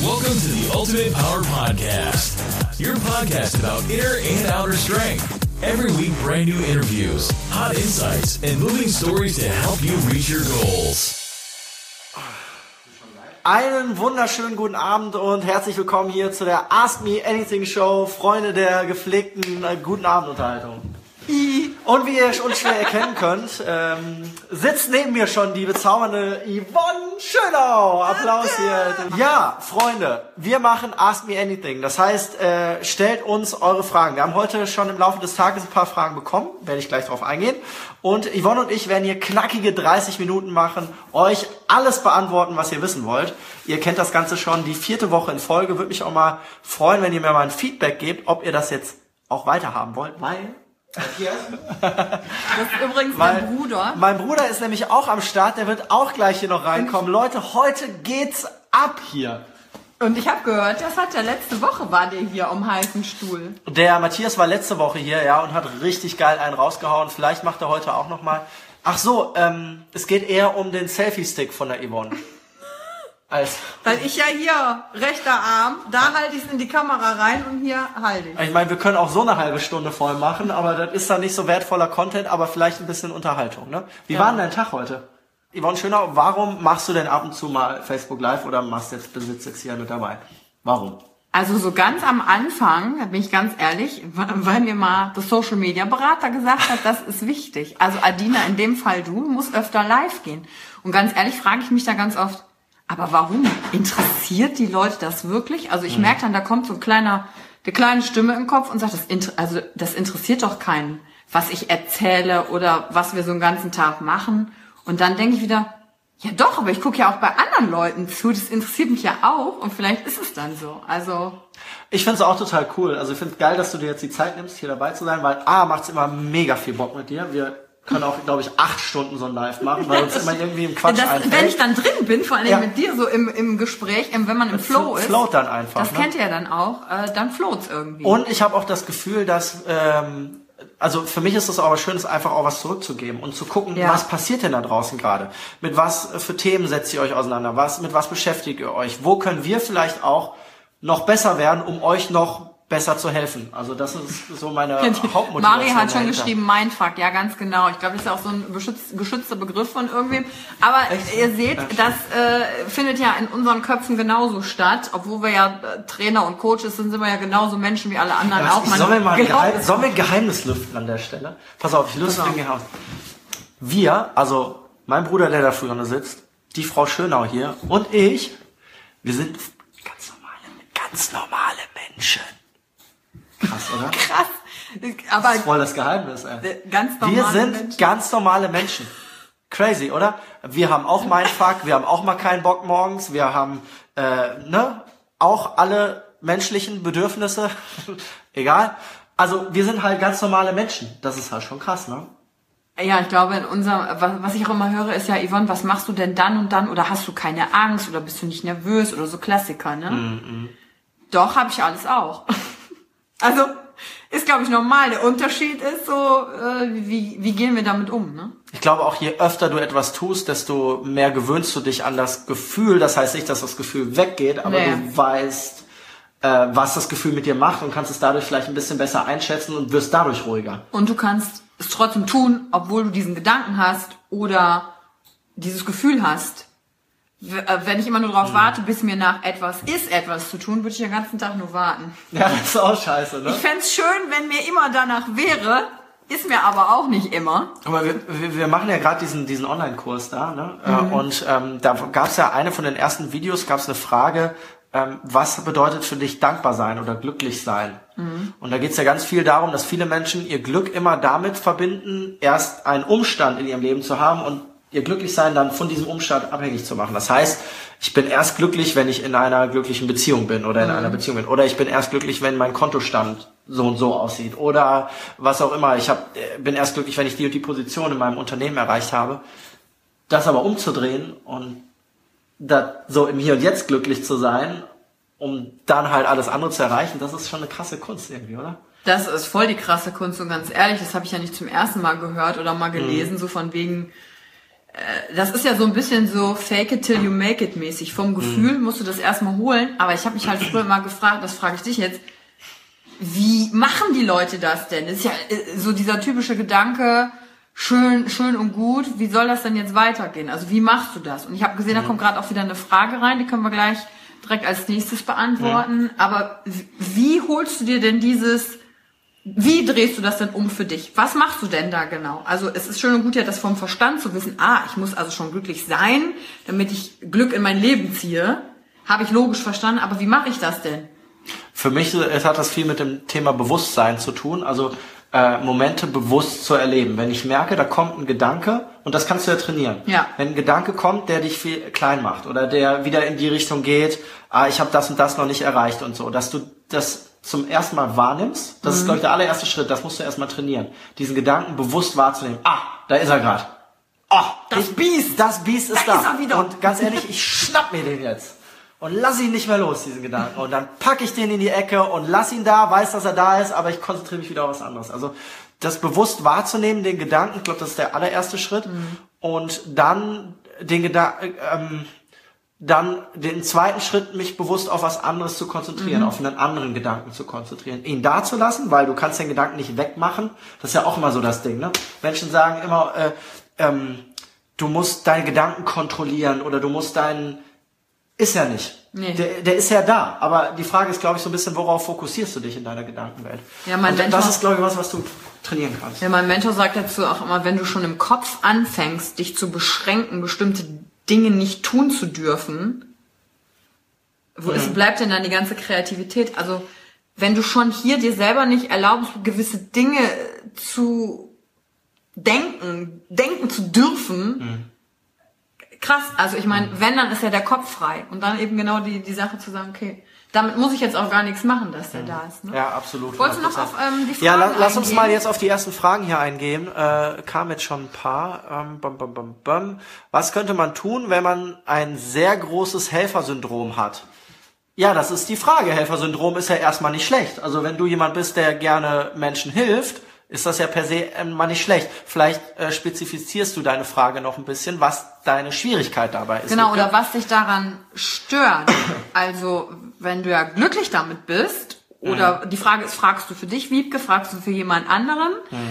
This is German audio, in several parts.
Welcome to the Ultimate Power Podcast, your podcast about inner and outer strength. Every week, brand new interviews, hot insights, and moving stories to help you reach your goals. Einen wunderschönen guten Abend und herzlich willkommen hier zu der Ask Me Anything Show, Freunde der gepflegten guten Abendunterhaltung. Und wie ihr uns schnell erkennen könnt, sitzt neben mir schon die bezaubernde Yvonne Schönau. Applaus hier. Ja, Freunde, wir machen Ask Me Anything. Das heißt, stellt uns eure Fragen. Wir haben heute schon im Laufe des Tages ein paar Fragen bekommen, werde ich gleich drauf eingehen. Und Yvonne und ich werden hier knackige 30 Minuten machen, euch alles beantworten, was ihr wissen wollt. Ihr kennt das Ganze schon, die 4. Woche in Folge. Würde mich auch mal freuen, wenn ihr mir mal ein Feedback gebt, ob ihr das jetzt auch weiterhaben wollt, weil... Das ist übrigens mein Bruder. Mein Bruder ist nämlich auch am Start, der wird auch gleich hier noch reinkommen. Leute, heute geht's ab hier. Und ich habe gehört, das hat ja letzte Woche war der hier am heißen Stuhl. Der Matthias war letzte Woche hier, ja, und hat richtig geil einen rausgehauen. Vielleicht macht er heute auch nochmal. Ach so, es geht eher um den Selfie-Stick von der Yvonne. Weil ich ja hier, rechter Arm, da halte ich es in die Kamera rein und hier halte ich. Ich meine, wir können auch so eine halbe Stunde voll machen, aber das ist dann nicht so wertvoller Content, aber vielleicht ein bisschen Unterhaltung, ne? Wie war denn dein Tag heute? Yvonne Schönau, warum machst du denn ab und zu mal Facebook Live oder machst jetzt Besitz hier mit dabei? Warum? Also so ganz am Anfang, da bin ich ganz ehrlich, weil mir mal der Social Media Berater gesagt hat, das ist wichtig. Also Adina, in dem Fall du musst öfter live gehen. Und ganz ehrlich frage ich mich da ganz oft, aber warum? Interessiert die Leute das wirklich? Also ich merke dann, da kommt so eine kleine Stimme im Kopf und sagt, das interessiert doch keinen, was ich erzähle oder was wir so einen ganzen Tag machen. Und dann denke ich wieder, ja doch, aber ich gucke ja auch bei anderen Leuten zu, das interessiert mich ja auch und vielleicht ist es dann so. Also ich finde es auch total cool. Also ich finde es geil, dass du dir jetzt die Zeit nimmst, hier dabei zu sein, weil macht es immer mega viel Bock mit dir. Wir können auch, glaube ich, 8 Stunden so ein Live machen, weil uns immer irgendwie im Quatsch einfällt. Wenn ich dann drin bin, vor allem mit dir so im Gespräch, wenn man im Flow ist. Float dann einfach. Das kennt ihr ja dann auch, dann float's irgendwie. Und ich habe auch das Gefühl, dass, also für mich ist es aber schön, ist einfach auch was zurückzugeben und zu gucken, was passiert denn da draußen gerade? Mit was für Themen setzt ihr euch auseinander? Mit was beschäftigt ihr euch? Wo können wir vielleicht auch noch besser werden, um euch noch besser zu helfen. Also das ist so meine Hauptmotivation. Mari hat schon geschrieben, Mindfuck, ja ganz genau. Ich glaube, das ist ja auch so ein geschützter Begriff von irgendwem. Aber ihr seht, das findet ja in unseren Köpfen genauso statt. Obwohl wir ja Trainer und Coaches sind wir ja genauso Menschen wie alle anderen auch. Sollen wir ein Geheimnis lüften an der Stelle? Pass auf, ich lüfte ein Geheimnis. Wir, also mein Bruder, der da früher sitzt, die Frau Schönau hier und ich, wir sind ganz normale Menschen. Krass, oder? Krass. Aber das ist voll das Geheimnis, ey. Wir sind Menschen. ganz normale Menschen. Crazy, oder? Wir haben auch Mindfuck, wir haben auch mal keinen Bock morgens, wir haben, auch alle menschlichen Bedürfnisse. Egal. Also, wir sind halt ganz normale Menschen. Das ist halt schon krass, ne? Ja, ich glaube, was ich auch immer höre, ist ja, Yvonne, was machst du denn dann und dann? Oder hast du keine Angst? Oder bist du nicht nervös? Oder so Klassiker, ne? Doch, habe ich alles auch. Also, ist, glaube ich, normal. Der Unterschied ist so, wie gehen wir damit um, ne? Ich glaube auch, je öfter du etwas tust, desto mehr gewöhnst du dich an das Gefühl. Das heißt nicht, dass das Gefühl weggeht, aber du weißt, was das Gefühl mit dir macht und kannst es dadurch vielleicht ein bisschen besser einschätzen und wirst dadurch ruhiger. Und du kannst es trotzdem tun, obwohl du diesen Gedanken hast oder dieses Gefühl hast. Wenn ich immer nur drauf warte, bis mir nach etwas zu tun, würde ich den ganzen Tag nur warten. Ja, das ist auch scheiße, ne? Ich fänd's schön, wenn mir immer danach wäre, ist mir aber auch nicht immer. Aber wir machen ja gerade diesen Online-Kurs da, ne? Und da gab's ja eine von den ersten Videos, gab's eine Frage, was bedeutet für dich dankbar sein oder glücklich sein? Und da geht's ja ganz viel darum, dass viele Menschen ihr Glück immer damit verbinden, erst einen Umstand in ihrem Leben zu haben und ihr Glücklichsein dann von diesem Umstand abhängig zu machen. Das heißt, ich bin erst glücklich, wenn ich in einer glücklichen Beziehung bin oder in einer Beziehung bin. Oder ich bin erst glücklich, wenn mein Kontostand so und so aussieht. Oder was auch immer. Bin erst glücklich, wenn ich die und die Position in meinem Unternehmen erreicht habe. Das aber umzudrehen und so im Hier und Jetzt glücklich zu sein, um dann halt alles andere zu erreichen, das ist schon eine krasse Kunst irgendwie, oder? Das ist voll die krasse Kunst und ganz ehrlich, das habe ich ja nicht zum ersten Mal gehört oder mal gelesen, so von wegen das ist ja so ein bisschen so fake it till you make it mäßig. Vom Gefühl musst du das erstmal holen. Aber ich habe mich halt früher mal gefragt, das frage ich dich jetzt, wie machen die Leute das denn? Das ist ja so dieser typische Gedanke, schön und gut, wie soll das denn jetzt weitergehen? Also wie machst du das? Und ich habe gesehen, da kommt gerade auch wieder eine Frage rein, die können wir gleich direkt als nächstes beantworten. Aber wie holst du dir denn wie drehst du das denn um für dich? Was machst du denn da genau? Also es ist schön und gut ja, das vom Verstand zu wissen, ich muss also schon glücklich sein, damit ich Glück in mein Leben ziehe. Habe ich logisch verstanden, aber wie mache ich das denn? Für mich hat das viel mit dem Thema Bewusstsein zu tun, also Momente bewusst zu erleben. Wenn ich merke, da kommt ein Gedanke, und das kannst du ja trainieren. Ja. Wenn ein Gedanke kommt, der dich viel klein macht oder der wieder in die Richtung geht, ich habe das und das noch nicht erreicht und so, dass du das zum ersten Mal wahrnimmst, das ist, glaube ich, der allererste Schritt, das musst du erstmal trainieren, diesen Gedanken bewusst wahrzunehmen. Da ist er gerade. Das Biest ist da. Ist er wieder. Und ganz ehrlich, ich schnapp mir den jetzt und lass ihn nicht mehr los, diesen Gedanken. Und dann packe ich den in die Ecke und lass ihn da, weiß, dass er da ist, aber ich konzentriere mich wieder auf was anderes. Also das bewusst wahrzunehmen, den Gedanken, ich glaube, das ist der allererste Schritt. Und dann dann den zweiten Schritt, mich bewusst auf was anderes zu konzentrieren, auf einen anderen Gedanken zu konzentrieren, ihn da zu lassen, weil du kannst den Gedanken nicht wegmachen. Das ist ja auch immer so das Ding, ne? Menschen sagen immer, du musst deine Gedanken kontrollieren oder du musst ist ja nicht. Nee. Der ist ja da. Aber die Frage ist, glaube ich, so ein bisschen, worauf fokussierst du dich in deiner Gedankenwelt? Ja, das ist, glaube ich, was du trainieren kannst. Ja, mein Mentor sagt dazu auch immer, wenn du schon im Kopf anfängst, dich zu beschränken, bestimmte Dinge nicht tun zu dürfen, bleibt denn dann die ganze Kreativität? Also, wenn du schon hier dir selber nicht erlaubst, gewisse Dinge zu denken zu dürfen, krass. Also, ich meine, wenn, dann ist ja der Kopf frei. Und dann eben genau die Sache zu sagen, okay, damit muss ich jetzt auch gar nichts machen, dass der da ist. Ne? Ja, absolut. Wolltest du noch auf die Fragen eingehen? Lass uns mal jetzt auf die ersten Fragen hier eingehen. Kam jetzt schon ein paar. Was könnte man tun, wenn man ein sehr großes Helfersyndrom hat? Ja, das ist die Frage. Helfersyndrom ist ja erstmal nicht schlecht. Also wenn du jemand bist, der gerne Menschen hilft, ist das ja per se mal nicht schlecht. Vielleicht spezifizierst du deine Frage noch ein bisschen, was deine Schwierigkeit dabei ist. Genau, oder was dich daran stört. Also, wenn du ja glücklich damit bist, oder die Frage ist, fragst du für dich, Wiebke, fragst du für jemand anderen?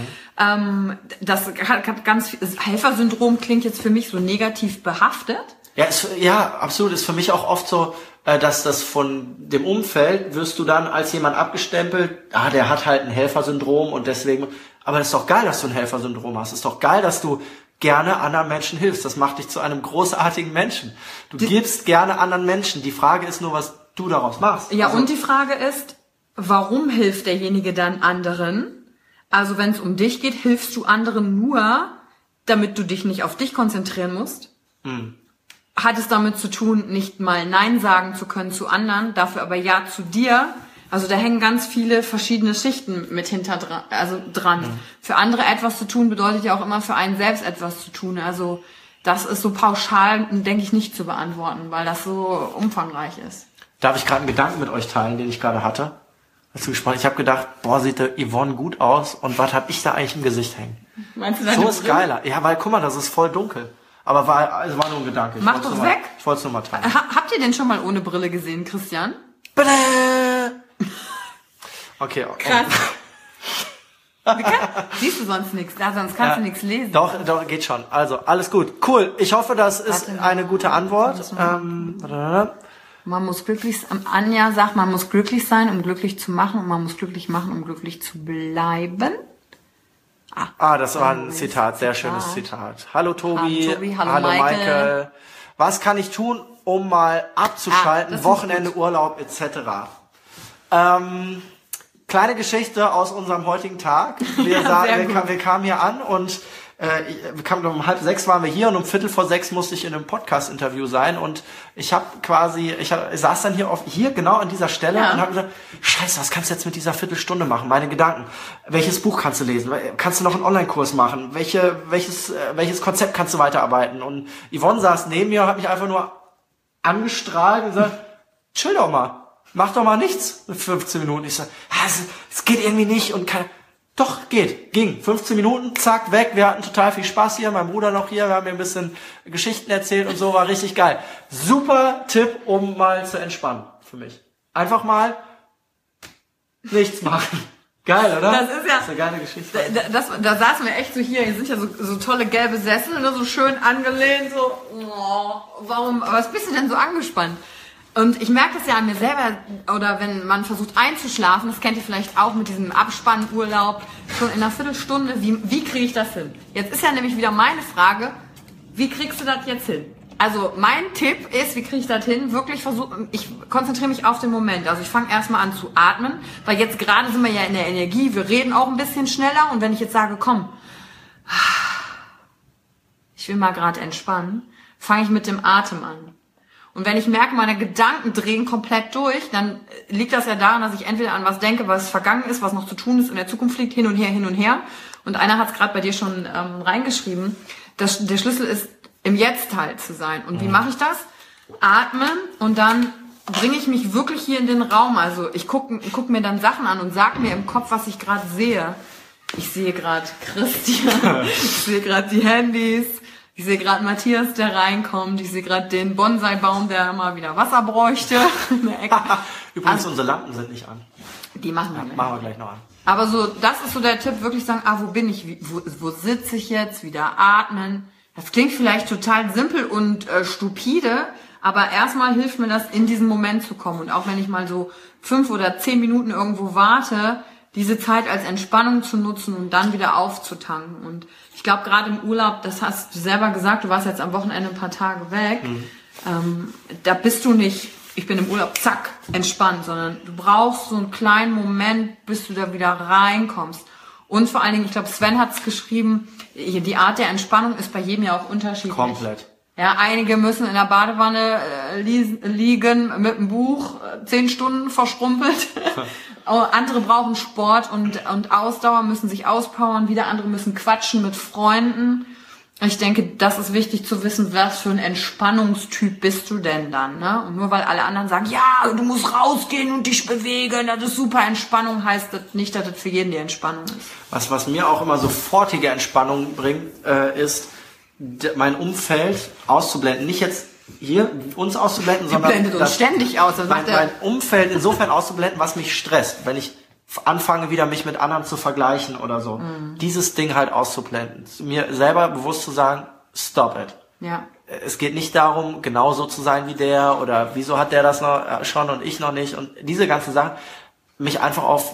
Das hat ganz viel, Helfersyndrom klingt jetzt für mich so negativ behaftet. Ja, absolut. Ist für mich auch oft so, dass das von dem Umfeld wirst du dann als jemand abgestempelt, der hat halt ein Helfersyndrom und deswegen, aber das ist doch geil, dass du ein Helfersyndrom hast. Ist doch geil, dass du gerne anderen Menschen hilfst. Das macht dich zu einem großartigen Menschen. Du gibst gerne anderen Menschen. Die Frage ist nur, was du daraus machst. Ja, also, und die Frage ist, warum hilft derjenige dann anderen? Also wenn es um dich geht, hilfst du anderen nur, damit du dich nicht auf dich konzentrieren musst? Hat es damit zu tun, nicht mal Nein sagen zu können zu anderen, dafür aber Ja zu dir? Also da hängen ganz viele verschiedene Schichten mit dran. Für andere etwas zu tun bedeutet ja auch immer für einen selbst etwas zu tun. Also das ist so pauschal, denke ich, nicht zu beantworten, weil das so umfangreich ist. Darf ich gerade einen Gedanken mit euch teilen, den ich gerade hatte? Ich habe gedacht, sieht der Yvonne gut aus und was habe ich da eigentlich im Gesicht hängen? Meinst du, so ist geiler. Ja, weil guck mal, das ist voll dunkel. Aber war nur ein Gedanke. Mach doch weg. Ich wollte es nur mal teilen. Habt ihr den schon mal ohne Brille gesehen, Christian? Okay. Krass. Siehst du sonst nichts? Sonst kannst du nichts lesen. Doch, geht schon. Also, alles gut. Cool. Ich hoffe, das ist eine gute Antwort. Man muss Anja sagt, man muss glücklich sein, um glücklich zu machen, und man muss glücklich machen, um glücklich zu bleiben. Das war ein Zitat, sehr schönes Zitat. Hallo Tobi, hallo Michael. Was kann ich tun, um mal abzuschalten, Wochenende, Urlaub etc.? Kleine Geschichte aus unserem heutigen Tag. Wir kamen hier an und wir kamen um 5:30 waren wir hier und um 5:45 musste ich in einem Podcast-Interview sein und ich saß dann hier genau an dieser Stelle und habe gesagt, Scheiße, was kannst du jetzt mit dieser Viertelstunde machen? Meine Gedanken. Welches Buch kannst du lesen? Kannst du noch einen Online-Kurs machen? Welches Konzept kannst du weiterarbeiten? Und Yvonne saß neben mir und hat mich einfach nur angestrahlt und gesagt, chill doch mal. Mach doch mal nichts mit 15 Minuten. Ich sag, es geht irgendwie nicht und Doch, ging. 15 Minuten, zack, weg. Wir hatten total viel Spaß hier, mein Bruder noch hier, wir haben mir ein bisschen Geschichten erzählt und so, war richtig geil. Super Tipp, um mal zu entspannen für mich. Einfach mal nichts machen. Geil, oder? Das ist ja eine geile Geschichte. Da saßen wir echt so hier sind ja so tolle gelbe Sessel, ne, so schön angelehnt, so, was bist du denn so angespannt? Und ich merke das ja an mir selber, oder wenn man versucht einzuschlafen, das kennt ihr vielleicht auch mit diesem Abspannurlaub, schon in einer Viertelstunde, wie kriege ich das hin? Jetzt ist ja nämlich wieder meine Frage, wie kriegst du das jetzt hin? Also mein Tipp ist, wie kriege ich das hin? Wirklich versuchen, ich konzentriere mich auf den Moment. Also ich fange erstmal an zu atmen, weil jetzt gerade sind wir ja in der Energie, wir reden auch ein bisschen schneller und wenn ich jetzt sage, komm, ich will mal gerade entspannen, fange ich mit dem Atem an. Und wenn ich merke, meine Gedanken drehen komplett durch, dann liegt das ja daran, dass ich entweder an was denke, was vergangen ist, was noch zu tun ist, in der Zukunft liegt, hin und her. Und einer hat es gerade bei dir schon reingeschrieben, dass der Schlüssel ist, im Jetzt halt zu sein. Und wie mache ich das? Atmen und dann bringe ich mich wirklich hier in den Raum. Also ich guck mir dann Sachen an und sag mir im Kopf, was ich gerade sehe. Ich sehe gerade Christian, ich sehe gerade die Handys, ich sehe gerade Matthias, der reinkommt. Ich sehe gerade den Bonsai-Baum, der mal wieder Wasser bräuchte. Übrigens, unsere Lampen sind nicht an. Die machen wir nicht. Machen wir gleich noch an. Aber so, das ist so der Tipp, wirklich sagen, wo bin ich? Wo sitze ich jetzt? Wieder atmen. Das klingt vielleicht total simpel und stupide, aber erstmal hilft mir das, in diesen Moment zu kommen. Und auch wenn ich mal so 5 oder 10 Minuten irgendwo warte, diese Zeit als Entspannung zu nutzen und dann wieder aufzutanken. Und ich glaube, gerade im Urlaub, das hast du selber gesagt, du warst jetzt am Wochenende ein paar Tage weg, da bist du nicht, ich bin im Urlaub, zack, entspannt, sondern du brauchst so einen kleinen Moment, bis du da wieder reinkommst. Und vor allen Dingen, ich glaube, Sven hat es geschrieben, die Art der Entspannung ist bei jedem ja auch unterschiedlich. Komplett. Ja, einige müssen in der Badewanne liegen mit dem Buch 10 Stunden verschrumpelt. Andere brauchen Sport und Ausdauer, müssen sich auspowern. Wieder andere müssen quatschen mit Freunden. Ich denke, das ist wichtig zu wissen, was für ein Entspannungstyp bist du denn dann, ne? Und nur weil alle anderen sagen, ja, du musst rausgehen und dich bewegen, das ist super Entspannung, heißt das nicht, dass das für jeden die Entspannung ist. Was mir auch immer sofortige Entspannung bringt, ist, mein Umfeld auszublenden. Nicht jetzt hier uns auszublenden, sondern blendet uns ständig aus. Mein Umfeld insofern auszublenden, was mich stresst. Wenn ich anfange, wieder mich mit anderen zu vergleichen oder so. Dieses Ding halt auszublenden. Mir selber bewusst zu sagen, stop it. Ja. Es geht nicht darum, genauso zu sein wie der oder wieso hat der das noch schon und ich noch nicht und diese ganzen Sachen, mich einfach auf,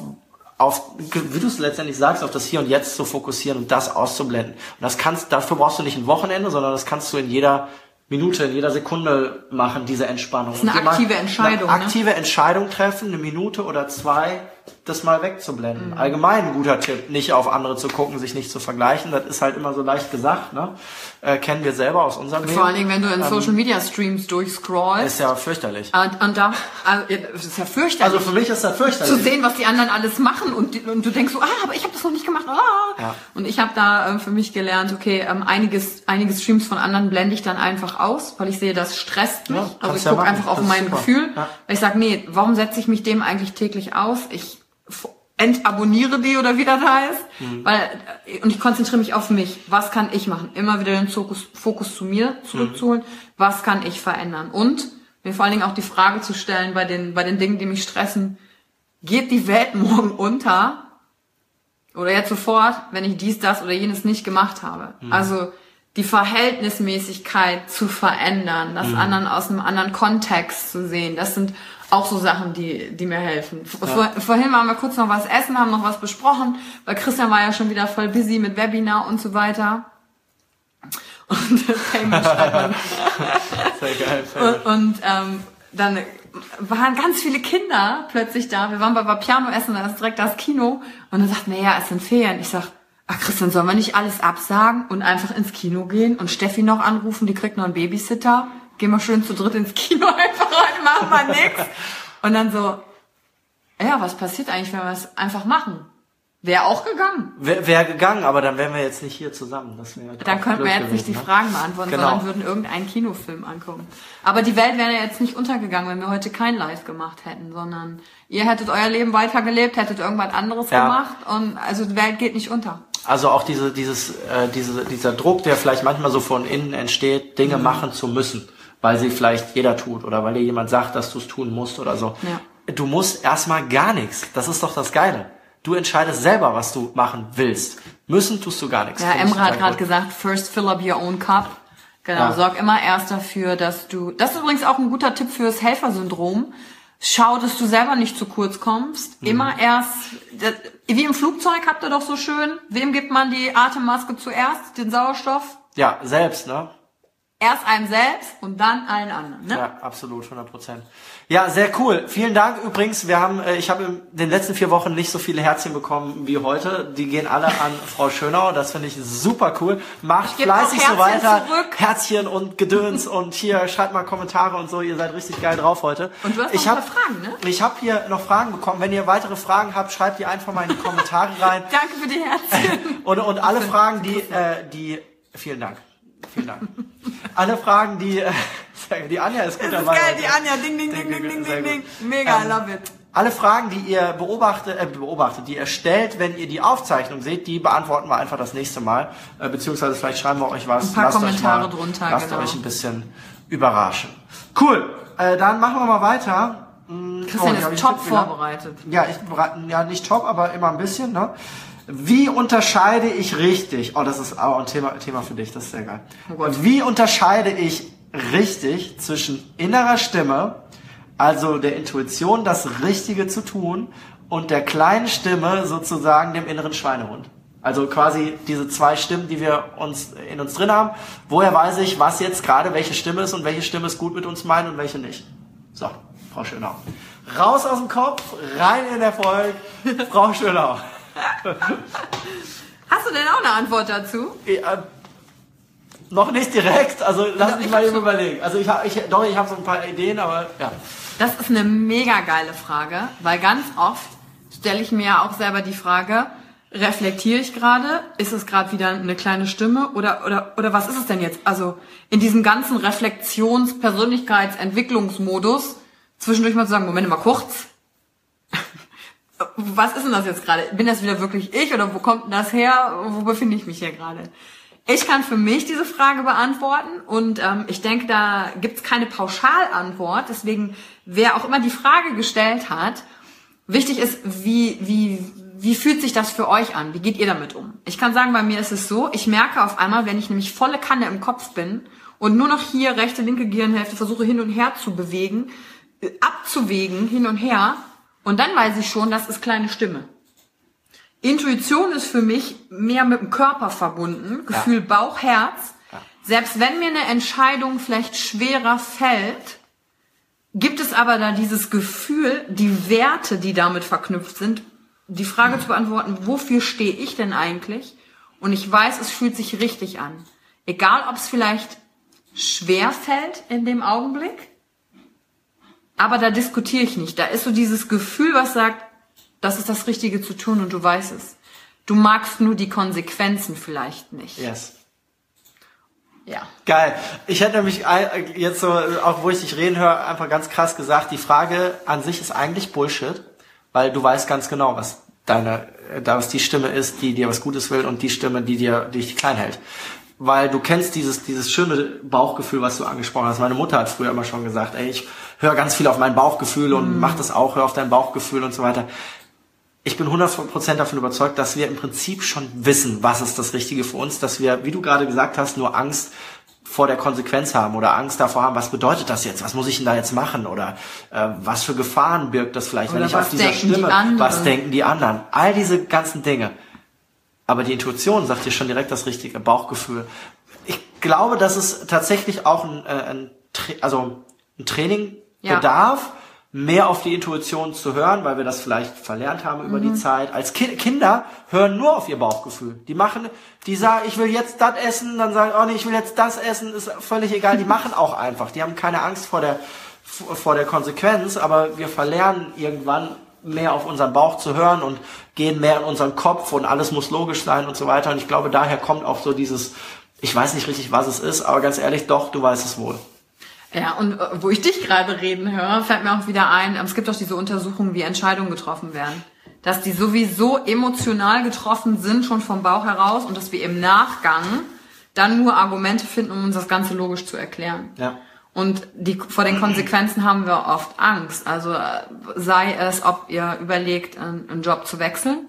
wie du es letztendlich sagst, auf das Hier und Jetzt zu fokussieren und das auszublenden. Und dafür brauchst du nicht ein Wochenende, sondern das kannst du in jeder Minute, in jeder Sekunde machen, diese Entspannung. Das ist eine aktive Entscheidung. Eine aktive Entscheidung treffen, eine Minute oder 2, das mal wegzublenden. Allgemein ein guter Tipp, nicht auf andere zu gucken, sich nicht zu vergleichen. Das ist halt immer so leicht gesagt, ne? Kennen wir selber aus unserem Leben. Vor allen Dingen, wenn du in Social Media Streams durchscrollst. Ist ja fürchterlich. Und da, das ist ja fürchterlich. Also für mich ist das fürchterlich. Zu sehen, was die anderen alles machen und du denkst so, aber ich habe das noch nicht gemacht. Ja. Und ich habe da für mich gelernt, okay, einige Streams von anderen blende ich dann einfach aus, weil ich sehe, das stresst mich. Ja, also ich gucke einfach auf mein Gefühl. Ja. Weil ich sage, nee, warum setze ich mich dem eigentlich täglich aus? Ich entabonniere die oder wie das heißt. Und ich konzentriere mich auf mich. Was kann ich machen? Immer wieder den Fokus zu mir zurückzuholen. Was kann ich verändern? Und mir vor allen Dingen auch die Frage zu stellen bei den Dingen, die mich stressen, geht die Welt morgen unter? Oder jetzt sofort, wenn ich dies, das oder jenes nicht gemacht habe? Also die Verhältnismäßigkeit zu verändern, das anderen aus einem anderen Kontext zu sehen, das sind auch so Sachen, die mir helfen. Vorhin waren wir kurz noch was essen, haben noch was besprochen, weil Christian war ja schon wieder voll busy mit Webinar und so weiter. Und Payment schreibt man. Sehr geil. Und dann waren ganz viele Kinder plötzlich da. Wir waren bei Piano essen, da ist direkt das Kino. Und dann sagten wir, ja, es sind Ferien. Ich sag, Christian, sollen wir nicht alles absagen und einfach ins Kino gehen und Steffi noch anrufen, die kriegt noch einen Babysitter? Gehen wir schön zu dritt ins Kino einfach rein, machen wir nix. Und dann so, ja, was passiert eigentlich, wenn wir es einfach machen? Wäre auch gegangen. Wäre gegangen, aber dann wären wir jetzt nicht hier zusammen. Das dann könnten wir jetzt nicht die Fragen beantworten, sondern würden irgendeinen Kinofilm angucken. Aber die Welt wäre ja jetzt nicht untergegangen, wenn wir heute kein Live gemacht hätten, sondern ihr hättet euer Leben weitergelebt, hättet irgendwas anderes gemacht und also die Welt geht nicht unter. Also auch dieser Druck, der vielleicht manchmal so von innen entsteht, Dinge machen zu müssen, weil sie vielleicht jeder tut oder weil dir jemand sagt, dass du es tun musst oder so. Ja. Du musst erstmal gar nichts. Das ist doch das Geile. Du entscheidest selber, was du machen willst. Müssen tust du gar nichts. Ja, Emre hat gerade gesagt, first fill up your own cup. Genau, sorg immer erst dafür, dass du... Das ist übrigens auch ein guter Tipp fürs Helfersyndrom. Schau, dass du selber nicht zu kurz kommst. Immer erst... Wie im Flugzeug habt ihr doch so schön. Wem gibt man die Atemmaske zuerst? Den Sauerstoff? Ja, selbst, ne? Erst einem selbst und dann allen anderen, ne? Ja, absolut, 100%. Ja, sehr cool. Vielen Dank übrigens. Ich habe in den letzten 4 Wochen nicht so viele Herzchen bekommen wie heute. Die gehen alle an Frau Schönau. Das finde ich super cool. Macht fleißig so weiter. Zurück. Herzchen und Gedöns und hier schreibt mal Kommentare und so. Ihr seid richtig geil drauf heute. Und du hast noch ein paar Fragen, ne? Ich habe hier noch Fragen bekommen. Wenn ihr weitere Fragen habt, schreibt die einfach mal in die Kommentare rein. Danke für die Herzchen. und alle Fragen, die vielen Dank. Vielen Dank. Alle Fragen, die Anja ist gut dabei. Das ist geil, die Anja, ding, ding, ding, ding, ding, ding, ding. Mega, love it. Alle Fragen, die ihr beobachtet, die ihr stellt, wenn ihr die Aufzeichnung seht, die beantworten wir einfach das nächste Mal. Beziehungsweise vielleicht schreiben wir euch was. Ein paar Kommentare drunter, lasst euch ein bisschen überraschen. Cool, dann machen wir mal weiter. Christian ist top vorbereitet. Ja, nicht top, aber immer ein bisschen, ne? Wie unterscheide ich richtig? Oh, das ist auch ein Thema für dich, das ist sehr geil. Oh Gott. Wie unterscheide ich richtig zwischen innerer Stimme, also der Intuition, das Richtige zu tun, und der kleinen Stimme, sozusagen dem inneren Schweinehund? Also quasi diese 2 Stimmen, die wir in uns drin haben. Woher weiß ich, was jetzt gerade welche Stimme ist und welche Stimme es gut mit uns meint und welche nicht? So, Frau Schönau. Raus aus dem Kopf, rein in Erfolg, Frau Schönau. Hast du denn auch eine Antwort dazu? Noch nicht direkt, also lass mich mal eben überlegen. Also ich habe so ein paar Ideen, aber ja. Das ist eine mega geile Frage, weil ganz oft stelle ich mir ja auch selber die Frage, reflektiere ich gerade? Ist es gerade wieder eine kleine Stimme oder was ist es denn jetzt? Also in diesem ganzen Persönlichkeitsentwicklungsmodus zwischendurch mal zu sagen, Moment mal kurz. Was ist denn das jetzt gerade? Bin das wieder wirklich ich oder wo kommt denn das her? Wo befinde ich mich hier gerade? Ich kann für mich diese Frage beantworten und ich denke, da gibt's keine Pauschalantwort. Deswegen, wer auch immer die Frage gestellt hat, wichtig ist, wie fühlt sich das für euch an? Wie geht ihr damit um? Ich kann sagen, bei mir ist es so, ich merke auf einmal, wenn ich nämlich volle Kanne im Kopf bin und nur noch hier rechte, linke Gehirnhälfte versuche hin und her zu bewegen, abzuwägen, hin und her, und dann weiß ich schon, das ist kleine Stimme. Intuition ist für mich mehr mit dem Körper verbunden, Gefühl Bauch, Herz. Ja. Selbst wenn mir eine Entscheidung vielleicht schwerer fällt, gibt es aber da dieses Gefühl, die Werte, die damit verknüpft sind, die Frage zu beantworten, wofür stehe ich denn eigentlich? Und ich weiß, es fühlt sich richtig an. Egal, ob es vielleicht schwer fällt in dem Augenblick, aber da diskutiere ich nicht. Da ist so dieses Gefühl, was sagt, das ist das Richtige zu tun und du weißt es. Du magst nur die Konsequenzen vielleicht nicht. Yes. Ja. Geil. Ich hätte nämlich jetzt so, auch wo ich dich reden höre, einfach ganz krass gesagt, die Frage an sich ist eigentlich Bullshit, weil du weißt ganz genau, was die Stimme ist, die dir was Gutes will und die Stimme, die dich klein hält. Weil du kennst dieses schöne Bauchgefühl, was du angesprochen hast. Meine Mutter hat früher immer schon gesagt, ey, ich höre ganz viel auf mein Bauchgefühl und mach das auch, hör auf dein Bauchgefühl und so weiter. Ich bin 100% davon überzeugt, dass wir im Prinzip schon wissen, was ist das Richtige für uns, dass wir, wie du gerade gesagt hast, nur Angst vor der Konsequenz haben oder Angst davor haben, was bedeutet das jetzt, was muss ich denn da jetzt machen oder was für Gefahren birgt das vielleicht, wenn ich auf dieser Stimme, was denken die anderen, all diese ganzen Dinge. Aber die Intuition sagt dir schon direkt das richtige Bauchgefühl. Ich glaube, dass es tatsächlich auch ein Training bedarf, mehr auf die Intuition zu hören, weil wir das vielleicht verlernt haben über die Zeit. Als Kinder hören nur auf ihr Bauchgefühl. Die sagen, ich will jetzt das essen, dann sagen, oh nee, ich will jetzt das essen, ist völlig egal. Die machen auch einfach. Die haben keine Angst vor der Konsequenz, aber wir verlernen irgendwann mehr auf unseren Bauch zu hören und gehen mehr in unseren Kopf und alles muss logisch sein und so weiter. Und ich glaube, daher kommt auch so dieses, ich weiß nicht richtig, was es ist, aber ganz ehrlich, doch, du weißt es wohl. Ja, und wo ich dich gerade reden höre, fällt mir auch wieder ein, es gibt doch diese Untersuchungen, wie Entscheidungen getroffen werden. Dass die sowieso emotional getroffen sind, schon vom Bauch heraus, und dass wir im Nachgang dann nur Argumente finden, um uns das Ganze logisch zu erklären. Ja. Und vor den Konsequenzen haben wir oft Angst. Also sei es, ob ihr überlegt, einen Job zu wechseln,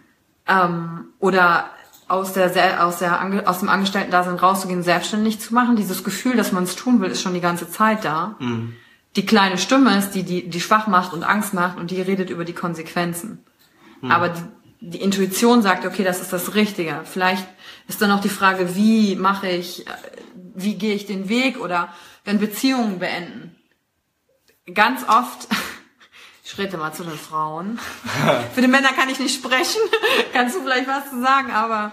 oder aus dem Angestellten-Dasein rauszugehen, selbstständig zu machen. Dieses Gefühl, dass man es tun will, ist schon die ganze Zeit da. Mhm. Die kleine Stimme ist die schwach macht und Angst macht, und die redet über die Konsequenzen. Mhm. Aber die Intuition sagt, okay, das ist das Richtige. Vielleicht ist dann noch die Frage, wie gehe ich den Weg, oder wenn Beziehungen beenden. Ganz oft, ich rede mal zu den Frauen. Für die Männer kann ich nicht sprechen. Kannst du vielleicht was zu sagen, aber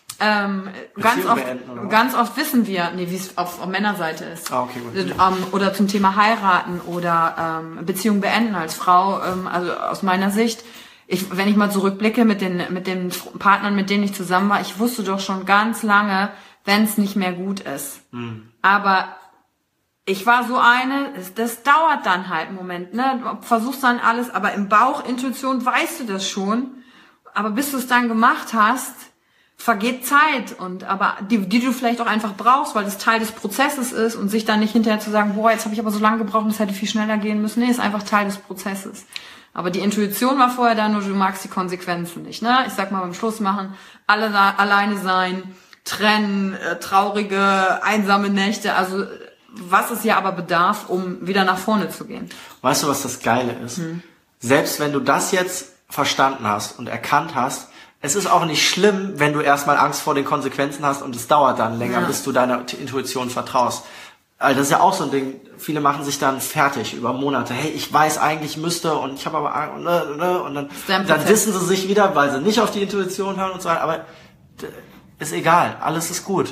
ganz oft wissen wir, wie es auf Männerseite ist. Ah, okay, gut. Oder zum Thema heiraten oder Beziehungen beenden als Frau. Also aus meiner Sicht, wenn ich mal zurückblicke mit den Partnern, mit denen ich zusammen war, ich wusste doch schon ganz lange, wenn es nicht mehr gut ist. Mhm. Aber ich war so das dauert dann halt einen Moment, ne? Du versuchst dann alles, aber im Bauch, Intuition, weißt du das schon. Aber bis du es dann gemacht hast, vergeht Zeit, aber die du vielleicht auch einfach brauchst, weil das Teil des Prozesses ist, und sich dann nicht hinterher zu sagen, boah, jetzt habe ich aber so lange gebraucht und es hätte viel schneller gehen müssen. Nee, ist einfach Teil des Prozesses. Aber die Intuition war vorher da, nur du magst die Konsequenzen nicht, ne? Ich sag mal, beim Schluss machen, alle alleine sein, trennen, traurige, einsame Nächte, also was es ja aber bedarf, um wieder nach vorne zu gehen. Weißt du, was das Geile ist? Selbst wenn du das jetzt verstanden hast und erkannt hast, es ist auch nicht schlimm, wenn du erstmal Angst vor den Konsequenzen hast und es dauert dann länger, bis du deiner Intuition vertraust. Also das ist ja auch so ein Ding, viele machen sich dann fertig über Monate. Hey, ich weiß eigentlich, müsste, und ich habe aber und dann wissen sie sich wieder, weil sie nicht auf die Intuition hören und so weiter. Aber ist egal, alles ist gut.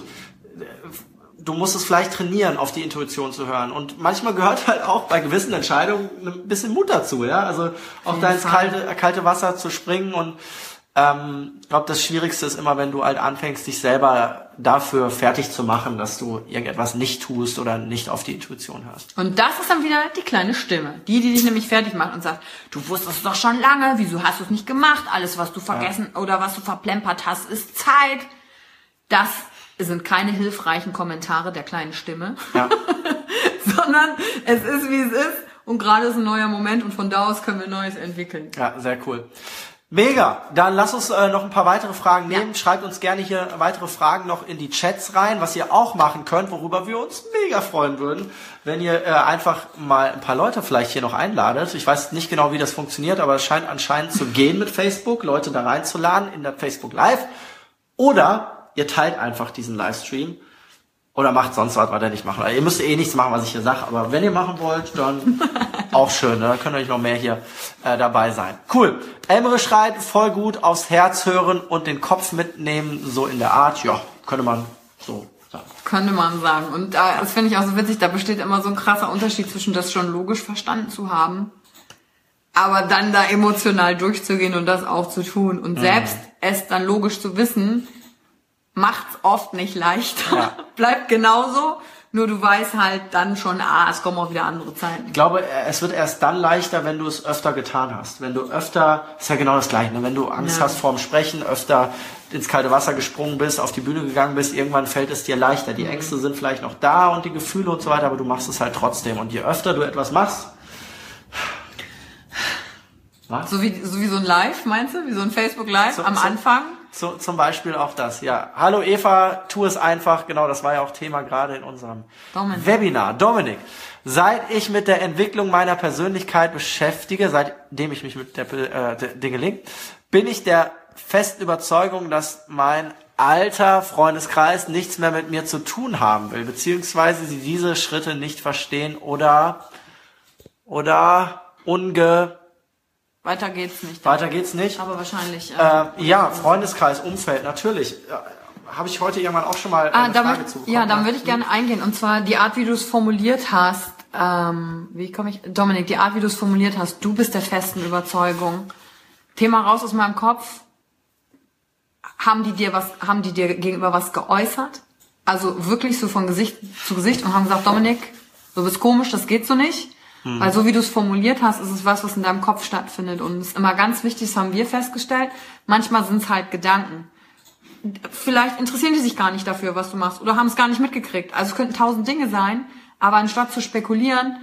Du musst es vielleicht trainieren, auf die Intuition zu hören. Und manchmal gehört halt auch bei gewissen Entscheidungen ein bisschen Mut dazu, ja. Also auch da ins kalte Wasser zu springen. Und ich glaube, das Schwierigste ist immer, wenn du halt anfängst, dich selber dafür fertig zu machen, dass du irgendetwas nicht tust oder nicht auf die Intuition hörst. Und das ist dann wieder die kleine Stimme, die dich nämlich fertig macht und sagt, du wusstest es doch schon lange, wieso hast du es nicht gemacht? Alles, was du vergessen oder was du verplempert hast, ist Zeit. Das sind keine hilfreichen Kommentare der kleinen Stimme, sondern es ist, wie es ist, und gerade ist ein neuer Moment, und von da aus können wir Neues entwickeln. Ja, sehr cool. Mega, dann lass uns noch ein paar weitere Fragen nehmen. Ja. Schreibt uns gerne hier weitere Fragen noch in die Chats rein, was ihr auch machen könnt, worüber wir uns mega freuen würden, wenn ihr einfach mal ein paar Leute vielleicht hier noch einladet. Ich weiß nicht genau, wie das funktioniert, aber es scheint anscheinend zu gehen mit Facebook, Leute da reinzuladen in der Facebook Live, oder ihr teilt einfach diesen Livestream oder macht sonst was ihr nicht machen. Also ihr müsst nichts machen, was ich hier sage, aber wenn ihr machen wollt, dann auch schön. Ne? Dann könnt ihr euch noch mehr hier dabei sein. Cool. Elmere schreibt, voll gut, aufs Herz hören und den Kopf mitnehmen, so in der Art. Ja, könnte man so sagen. Könnte man sagen. Und das finde ich auch so witzig, da besteht immer so ein krasser Unterschied zwischen das schon logisch verstanden zu haben, aber dann da emotional durchzugehen und das auch zu tun. Und selbst es dann logisch zu wissen, macht's oft nicht leichter. Ja. Bleibt genauso, nur du weißt halt dann schon, es kommen auch wieder andere Zeiten. Ich glaube, es wird erst dann leichter, wenn du es öfter getan hast. Wenn du öfter, ist ja genau das Gleiche, ne? Wenn du Angst hast vorm Sprechen, öfter ins kalte Wasser gesprungen bist, auf die Bühne gegangen bist, irgendwann fällt es dir leichter. Die Ängste sind vielleicht noch da und die Gefühle und so weiter, aber du machst es halt trotzdem. Und je öfter du etwas machst, was? So wie so ein Live, meinst du? Wie so ein Facebook Live am Anfang? Zum Beispiel auch das, ja. Hallo Eva, tu es einfach. Genau, das war ja auch Thema gerade in unserem Webinar. Dominik, seit ich mit der Entwicklung meiner Persönlichkeit beschäftige, seitdem ich mich mit der Dingeling, bin ich der festen Überzeugung, dass mein alter Freundeskreis nichts mehr mit mir zu tun haben will, beziehungsweise sie diese Schritte nicht verstehen oder Weiter geht's nicht. Weiter geht's nicht. Aber wahrscheinlich. Ja, Freundeskreis, Umfeld, natürlich. Habe ich heute irgendwann auch schon mal eine Frage zu bekommen. Ja, dann würde ich gerne eingehen. Und zwar die Art, wie du es formuliert hast, Dominik, die Art, wie du es formuliert hast, du bist der festen Überzeugung. Thema raus aus meinem Kopf. Haben die dir gegenüber was geäußert? Also wirklich so von Gesicht zu Gesicht und haben gesagt, Dominik, du bist komisch, das geht so nicht. Weil so wie du es formuliert hast, ist es was in deinem Kopf stattfindet. Und es ist immer ganz wichtig, das haben wir festgestellt. Manchmal sind es halt Gedanken. Vielleicht interessieren die sich gar nicht dafür, was du machst, oder haben es gar nicht mitgekriegt. Also es könnten 1000 Dinge sein, aber anstatt zu spekulieren,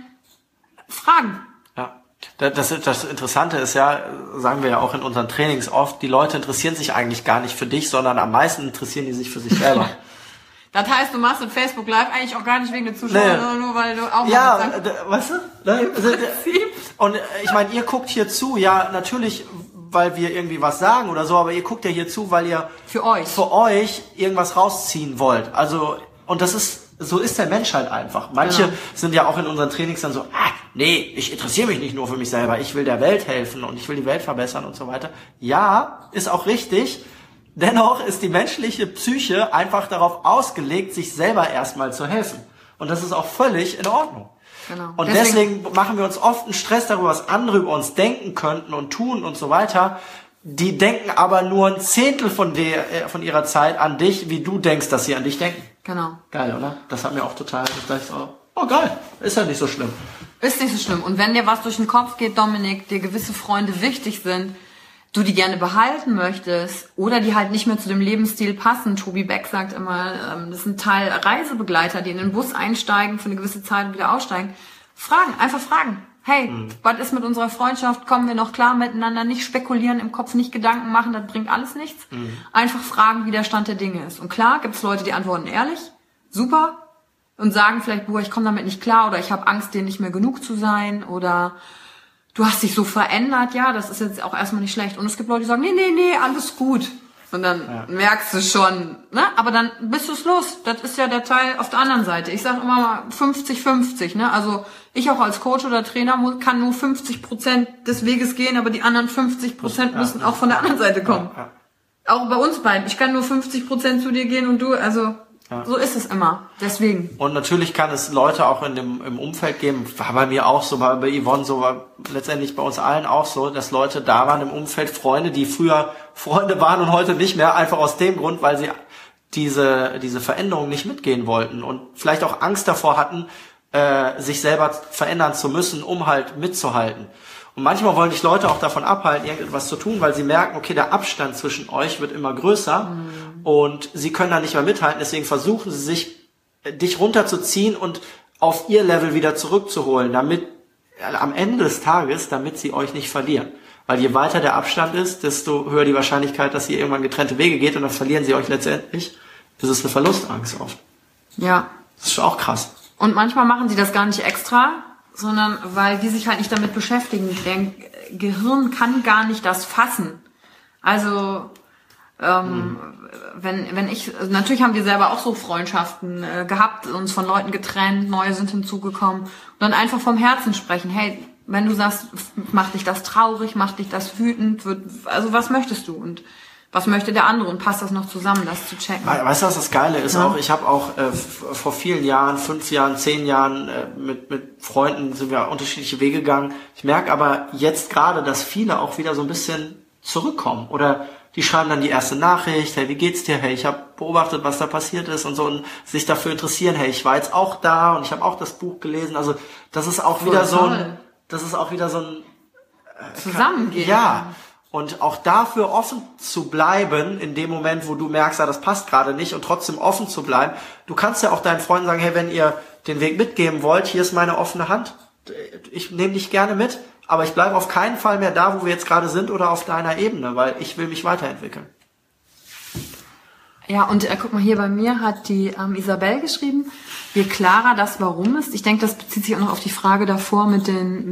fragen. Ja, das Interessante ist ja, sagen wir ja auch in unseren Trainings oft, die Leute interessieren sich eigentlich gar nicht für dich, sondern am meisten interessieren die sich für sich selber. Das heißt, du machst in Facebook Live eigentlich auch gar nicht wegen der Zuschauer, nur weil du auch weißt du? Und ich meine, ihr guckt hier zu, ja, natürlich, weil wir irgendwie was sagen oder so, aber ihr guckt ja hier zu, weil ihr für euch irgendwas rausziehen wollt. Also, und so ist der Mensch halt einfach. Manche sind ja auch in unseren Trainings dann so, nee, ich interessiere mich nicht nur für mich selber, ich will der Welt helfen und ich will die Welt verbessern und so weiter. Ja, ist auch richtig. Dennoch ist die menschliche Psyche einfach darauf ausgelegt, sich selber erstmal zu helfen. Und das ist auch völlig in Ordnung. Genau. Und deswegen machen wir uns oft einen Stress darüber, was andere über uns denken könnten und tun und so weiter. Die denken aber nur ein Zehntel von ihrer Zeit an dich, wie du denkst, dass sie an dich denken. Genau. Geil, oder? Das hat mir auch total gleich so, oh geil, ist ja nicht so schlimm. Ist nicht so schlimm. Und wenn dir was durch den Kopf geht, Dominik, dir gewisse Freunde wichtig sind, du die gerne behalten möchtest oder die halt nicht mehr zu dem Lebensstil passen. Tobi Beck sagt immer, das sind Teil Reisebegleiter, die in den Bus einsteigen für eine gewisse Zeit und wieder aussteigen. Einfach fragen. Hey, was ist mit unserer Freundschaft? Kommen wir noch klar miteinander? Nicht spekulieren, im Kopf nicht Gedanken machen, das bringt alles nichts. Einfach fragen, wie der Stand der Dinge ist. Und klar, gibt es Leute, die antworten ehrlich, super, und sagen vielleicht, ich komme damit nicht klar oder ich habe Angst, dir nicht mehr genug zu sein oder du hast dich so verändert, ja, das ist jetzt auch erstmal nicht schlecht. Und es gibt Leute, die sagen, nee, alles gut. Und dann merkst du schon, ne? Aber dann bist du es los. Das ist ja der Teil auf der anderen Seite. Ich sage immer mal 50-50, ne? Also ich auch als Coach oder Trainer kann nur 50% des Weges gehen, aber die anderen 50% müssen auch von der anderen Seite kommen. Ja. Auch bei uns beiden. Ich kann nur 50% zu dir gehen und du, also so ist es immer. Deswegen. Und natürlich kann es Leute auch im Umfeld geben, war bei mir auch so, war bei Yvonne so, war letztendlich bei uns allen auch so, dass Leute da waren im Umfeld, Freunde, die früher Freunde waren und heute nicht mehr, einfach aus dem Grund, weil sie diese Veränderung nicht mitgehen wollten und vielleicht auch Angst davor hatten, sich selber verändern zu müssen, um halt mitzuhalten. Und manchmal wollen dich Leute auch davon abhalten, irgendetwas zu tun, weil sie merken, okay, der Abstand zwischen euch wird immer größer und sie können da nicht mehr mithalten. Deswegen versuchen sie dich runterzuziehen und auf ihr Level wieder zurückzuholen, damit am Ende des Tages, damit sie euch nicht verlieren. Weil je weiter der Abstand ist, desto höher die Wahrscheinlichkeit, dass ihr irgendwann getrennte Wege geht und dann verlieren sie euch letztendlich. Das ist eine Verlustangst oft. Ja. Das ist schon auch krass. Und manchmal machen sie das gar nicht extra, sondern weil die sich halt nicht damit beschäftigen. Der Gehirn kann gar nicht das fassen. Also natürlich haben wir selber auch so Freundschaften gehabt, uns von Leuten getrennt, neue sind hinzugekommen und dann einfach vom Herzen sprechen. Hey, wenn du sagst, macht dich das traurig, macht dich das wütend, also was möchtest du und was möchte der andere und passt das noch zusammen, das zu checken. Weißt du, was das Geile ist auch? Ich habe auch vor vielen Jahren, 5 Jahren, 10 Jahren mit Freunden sind wir unterschiedliche Wege gegangen. Ich merke aber jetzt gerade, dass viele auch wieder so ein bisschen zurückkommen oder die schreiben dann die erste Nachricht, hey, wie geht's dir? Hey, ich habe beobachtet, was da passiert ist und so und sich dafür interessieren, hey, ich war jetzt auch da und ich habe auch das Buch gelesen. Also das ist auch wieder so ein Zusammengehen. Ja. Und auch dafür offen zu bleiben, in dem Moment, wo du merkst, das passt gerade nicht und trotzdem offen zu bleiben. Du kannst ja auch deinen Freunden sagen, hey, wenn ihr den Weg mitgeben wollt, hier ist meine offene Hand. Ich nehme dich gerne mit, aber ich bleibe auf keinen Fall mehr da, wo wir jetzt gerade sind oder auf deiner Ebene, weil ich will mich weiterentwickeln. Ja, und guck mal, hier bei mir hat die Isabel geschrieben, je klarer das Warum ist. Ich denke, das bezieht sich auch noch auf die Frage davor mit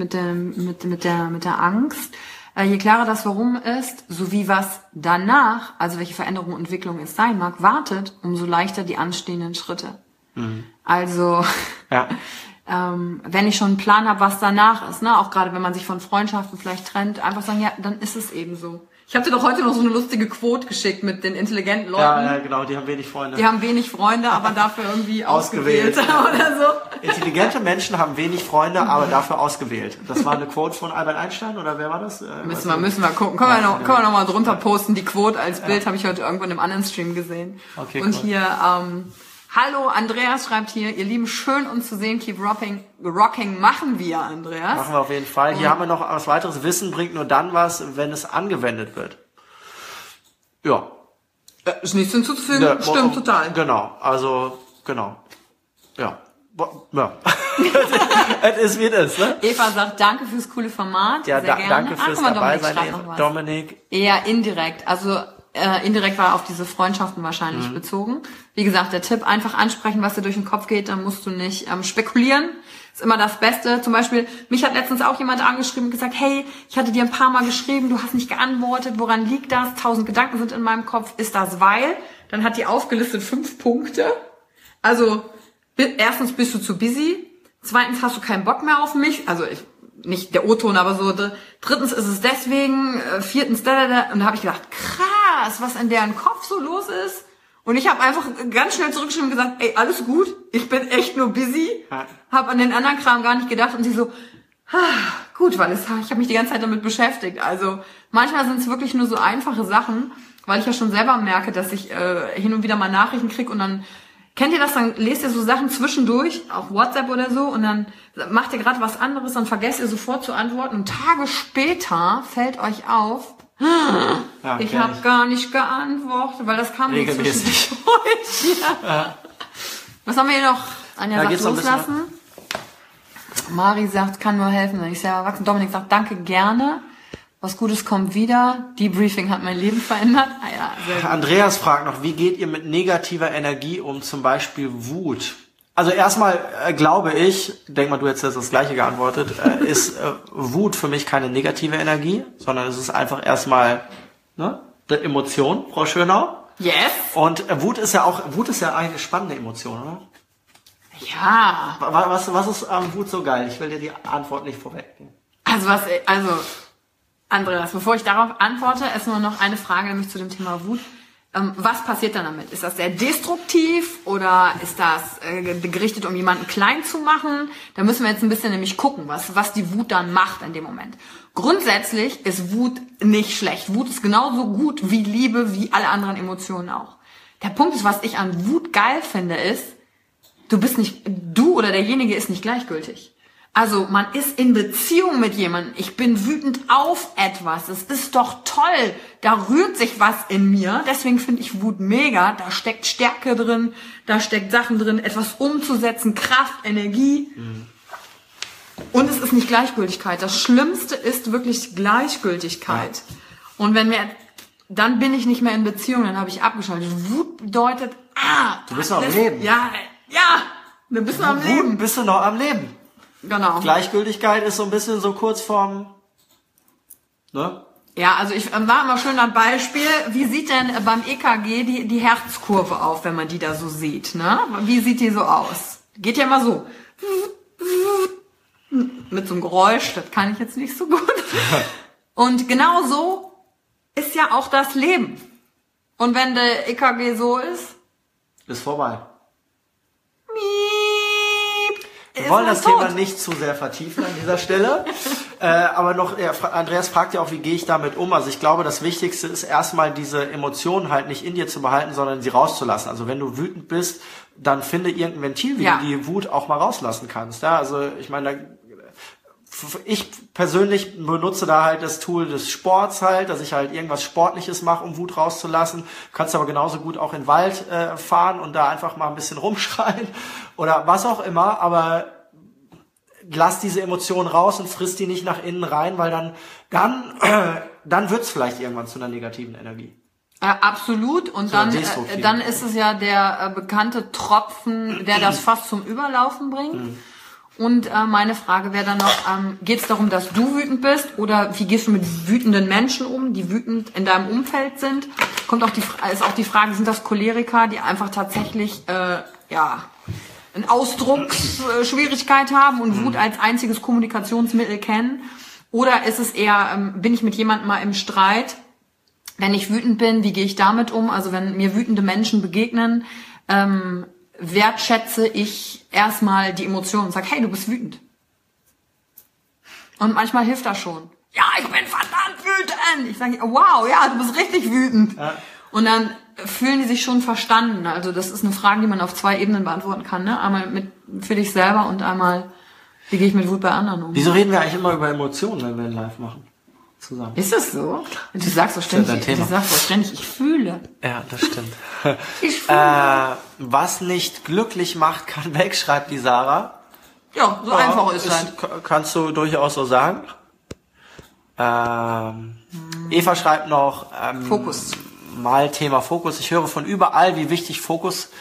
der Angst. Je klarer das Warum ist, sowie was danach, also welche Veränderung und Entwicklung es sein mag, wartet, umso leichter die anstehenden Schritte. Also, wenn ich schon einen Plan habe, was danach ist, ne, auch gerade wenn man sich von Freundschaften vielleicht trennt, einfach sagen, ja, dann ist es eben so. Ich habe dir doch heute noch so eine lustige Quote geschickt mit den intelligenten Leuten. Ja, genau, die haben wenig Freunde. Die haben wenig Freunde, aber dafür irgendwie ausgewählt oder so. Intelligente Menschen haben wenig Freunde, aber dafür ausgewählt. Das war eine Quote von Albert Einstein, oder wer war das? Müssen wir gucken. Können wir noch mal drunter posten. Die Quote als Bild habe ich heute irgendwo in einem anderen Stream gesehen. Okay, und cool. hier, hallo, Andreas schreibt hier, ihr Lieben, schön uns zu sehen, keep rocking machen wir, Andreas. Machen wir auf jeden Fall. Hier haben wir noch was weiteres. Wissen bringt nur dann was, wenn es angewendet wird. Ja. Ist nichts hinzuzufügen, ja, stimmt total. Genau, also, genau. Ja. Ja. Es ist wie es ist, ne? Eva sagt, danke fürs coole Format. Ja, sehr gerne. Danke fürs Dabeisein, Dominik. Eher indirekt, also indirekt war auf diese Freundschaften wahrscheinlich bezogen. Wie gesagt, der Tipp, einfach ansprechen, was dir durch den Kopf geht, dann musst du nicht spekulieren. Ist immer das Beste. Zum Beispiel, mich hat letztens auch jemand angeschrieben und gesagt, hey, ich hatte dir ein paar Mal geschrieben, du hast nicht geantwortet, woran liegt das? 1000 Gedanken sind in meinem Kopf, ist das weil? Dann hat die aufgelistet 5 Punkte. Also, erstens bist du zu busy, zweitens hast du keinen Bock mehr auf mich, also nicht der O-Ton, aber so, drittens ist es deswegen, viertens und da habe ich gedacht, krass, was in deren Kopf so los ist. Und ich habe einfach ganz schnell zurückgeschrieben und gesagt, ey, alles gut, ich bin echt nur busy, habe an den anderen Kram gar nicht gedacht und sie so, gut, weil ich habe mich die ganze Zeit damit beschäftigt. Also manchmal sind es wirklich nur so einfache Sachen, weil ich ja schon selber merke, dass ich hin und wieder mal Nachrichten kriege und dann, kennt ihr das, dann lest ihr so Sachen zwischendurch, auch WhatsApp oder so, und dann macht ihr gerade was anderes, dann vergesst ihr sofort zu antworten und Tage später fällt euch auf, ja, ich habe gar nicht geantwortet, weil das kam nicht zwischendurch. Ja. Was haben wir hier noch? Anja sagt, loslassen. Mari sagt, kann nur helfen, wenn ich sehr erwachsen. Dominik sagt, danke, gerne. Was Gutes kommt wieder. Debriefing hat mein Leben verändert. Ah ja, sehr gut. Andreas fragt noch, wie geht ihr mit negativer Energie um, zum Beispiel Wut? Also erstmal glaube ich, denk mal, du hättest jetzt das Gleiche geantwortet, ist Wut für mich keine negative Energie, sondern es ist einfach erstmal eine Emotion, Frau Schönau. Yes. Und Wut ist ja eine spannende Emotion, oder? Ja. Was ist am Wut so geil? Ich will dir die Antwort nicht vorwegnehmen. Also Andreas, bevor ich darauf antworte, ist nur noch eine Frage, nämlich zu dem Thema Wut. Was passiert dann damit? Ist das sehr destruktiv oder ist das gerichtet, um jemanden klein zu machen? Da müssen wir jetzt ein bisschen nämlich gucken, was die Wut dann macht in dem Moment. Grundsätzlich ist Wut nicht schlecht. Wut ist genauso gut wie Liebe, wie alle anderen Emotionen auch. Der Punkt ist, was ich an Wut geil finde, ist, du oder derjenige ist nicht gleichgültig. Also man ist in Beziehung mit jemandem. Ich bin wütend auf etwas. Es ist doch toll. Da rührt sich was in mir. Deswegen finde ich Wut mega. Da steckt Stärke drin. Da steckt Sachen drin, etwas umzusetzen, Kraft, Energie. Und es ist nicht Gleichgültigkeit. Das Schlimmste ist wirklich Gleichgültigkeit. Und dann bin ich nicht mehr in Beziehung. Dann habe ich abgeschaltet. Wut bedeutet, du bist noch am Leben. Ja, du bist noch am Leben. Bist du noch am Leben. Genau. Gleichgültigkeit ist so ein bisschen so kurz vorm, ne? Ja, also ich war immer schön ein Beispiel. Wie sieht denn beim EKG die Herzkurve auf, wenn man die da so sieht, ne? Wie sieht die so aus? Geht ja immer so. Mit so einem Geräusch, das kann ich jetzt nicht so gut. Und genau so ist ja auch das Leben. Und wenn der EKG so ist vorbei. Wir wollen das Thema nicht zu sehr vertiefen an dieser Stelle. Aber noch, Andreas fragt ja auch, wie gehe ich damit um? Also ich glaube, das Wichtigste ist erstmal diese Emotionen halt nicht in dir zu behalten, sondern sie rauszulassen. Also wenn du wütend bist, dann finde irgendein Ventil, wie du die Wut auch mal rauslassen kannst. Ja, also ich meine, ich persönlich benutze da halt das Tool des Sports halt, dass ich halt irgendwas Sportliches mache, um Wut rauszulassen. Du kannst aber genauso gut auch in den Wald fahren und da einfach mal ein bisschen rumschreien oder was auch immer, aber lass diese Emotionen raus und frisst die nicht nach innen rein, weil dann wird's vielleicht irgendwann zu einer negativen Energie. Absolut. Und dann ist es ja der bekannte Tropfen, der das Fass zum Überlaufen bringt. Und meine Frage wäre dann noch, geht es darum, dass du wütend bist oder wie gehst du mit wütenden Menschen um, die wütend in deinem Umfeld sind? Ist auch die Frage, sind das Choleriker, die einfach tatsächlich eine Ausdrucksschwierigkeit haben und Wut als einziges Kommunikationsmittel kennen? Oder ist es eher, bin ich mit jemandem mal im Streit Wenn ich wütend bin, wie gehe ich damit um? Also wenn mir wütende Menschen begegnen, wertschätze ich erstmal die Emotionen und sage, hey, du bist wütend. Und manchmal hilft das schon. Ja, ich bin verdammt wütend. Ich sage, wow, ja, du bist richtig wütend. Ja. Und dann fühlen die sich schon verstanden. Also das ist eine Frage, die man auf 2 Ebenen beantworten kann. Ne? Einmal für dich selber und einmal, wie gehe ich mit Wut bei anderen um. Wieso reden wir eigentlich immer über Emotionen, wenn wir ein Live machen? Zusammen. Ist das so? Du sagst so ständig, ich fühle. Ja, das stimmt. Ich fühle. Was nicht glücklich macht, kann weg, schreibt die Sarah. Ja, so einfach ist halt. Kannst du durchaus so sagen. Eva schreibt noch, Fokus. Mal Thema Fokus. Ich höre von überall, wie wichtig Fokus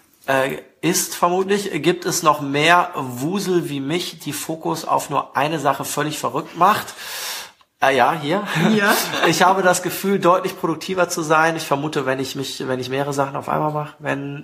ist, vermutlich. Gibt es noch mehr Wusel wie mich, die Fokus auf nur eine Sache völlig verrückt macht? Ja, hier. Ja. Ich habe das Gefühl, deutlich produktiver zu sein. Ich vermute, wenn ich mehrere Sachen auf einmal mache,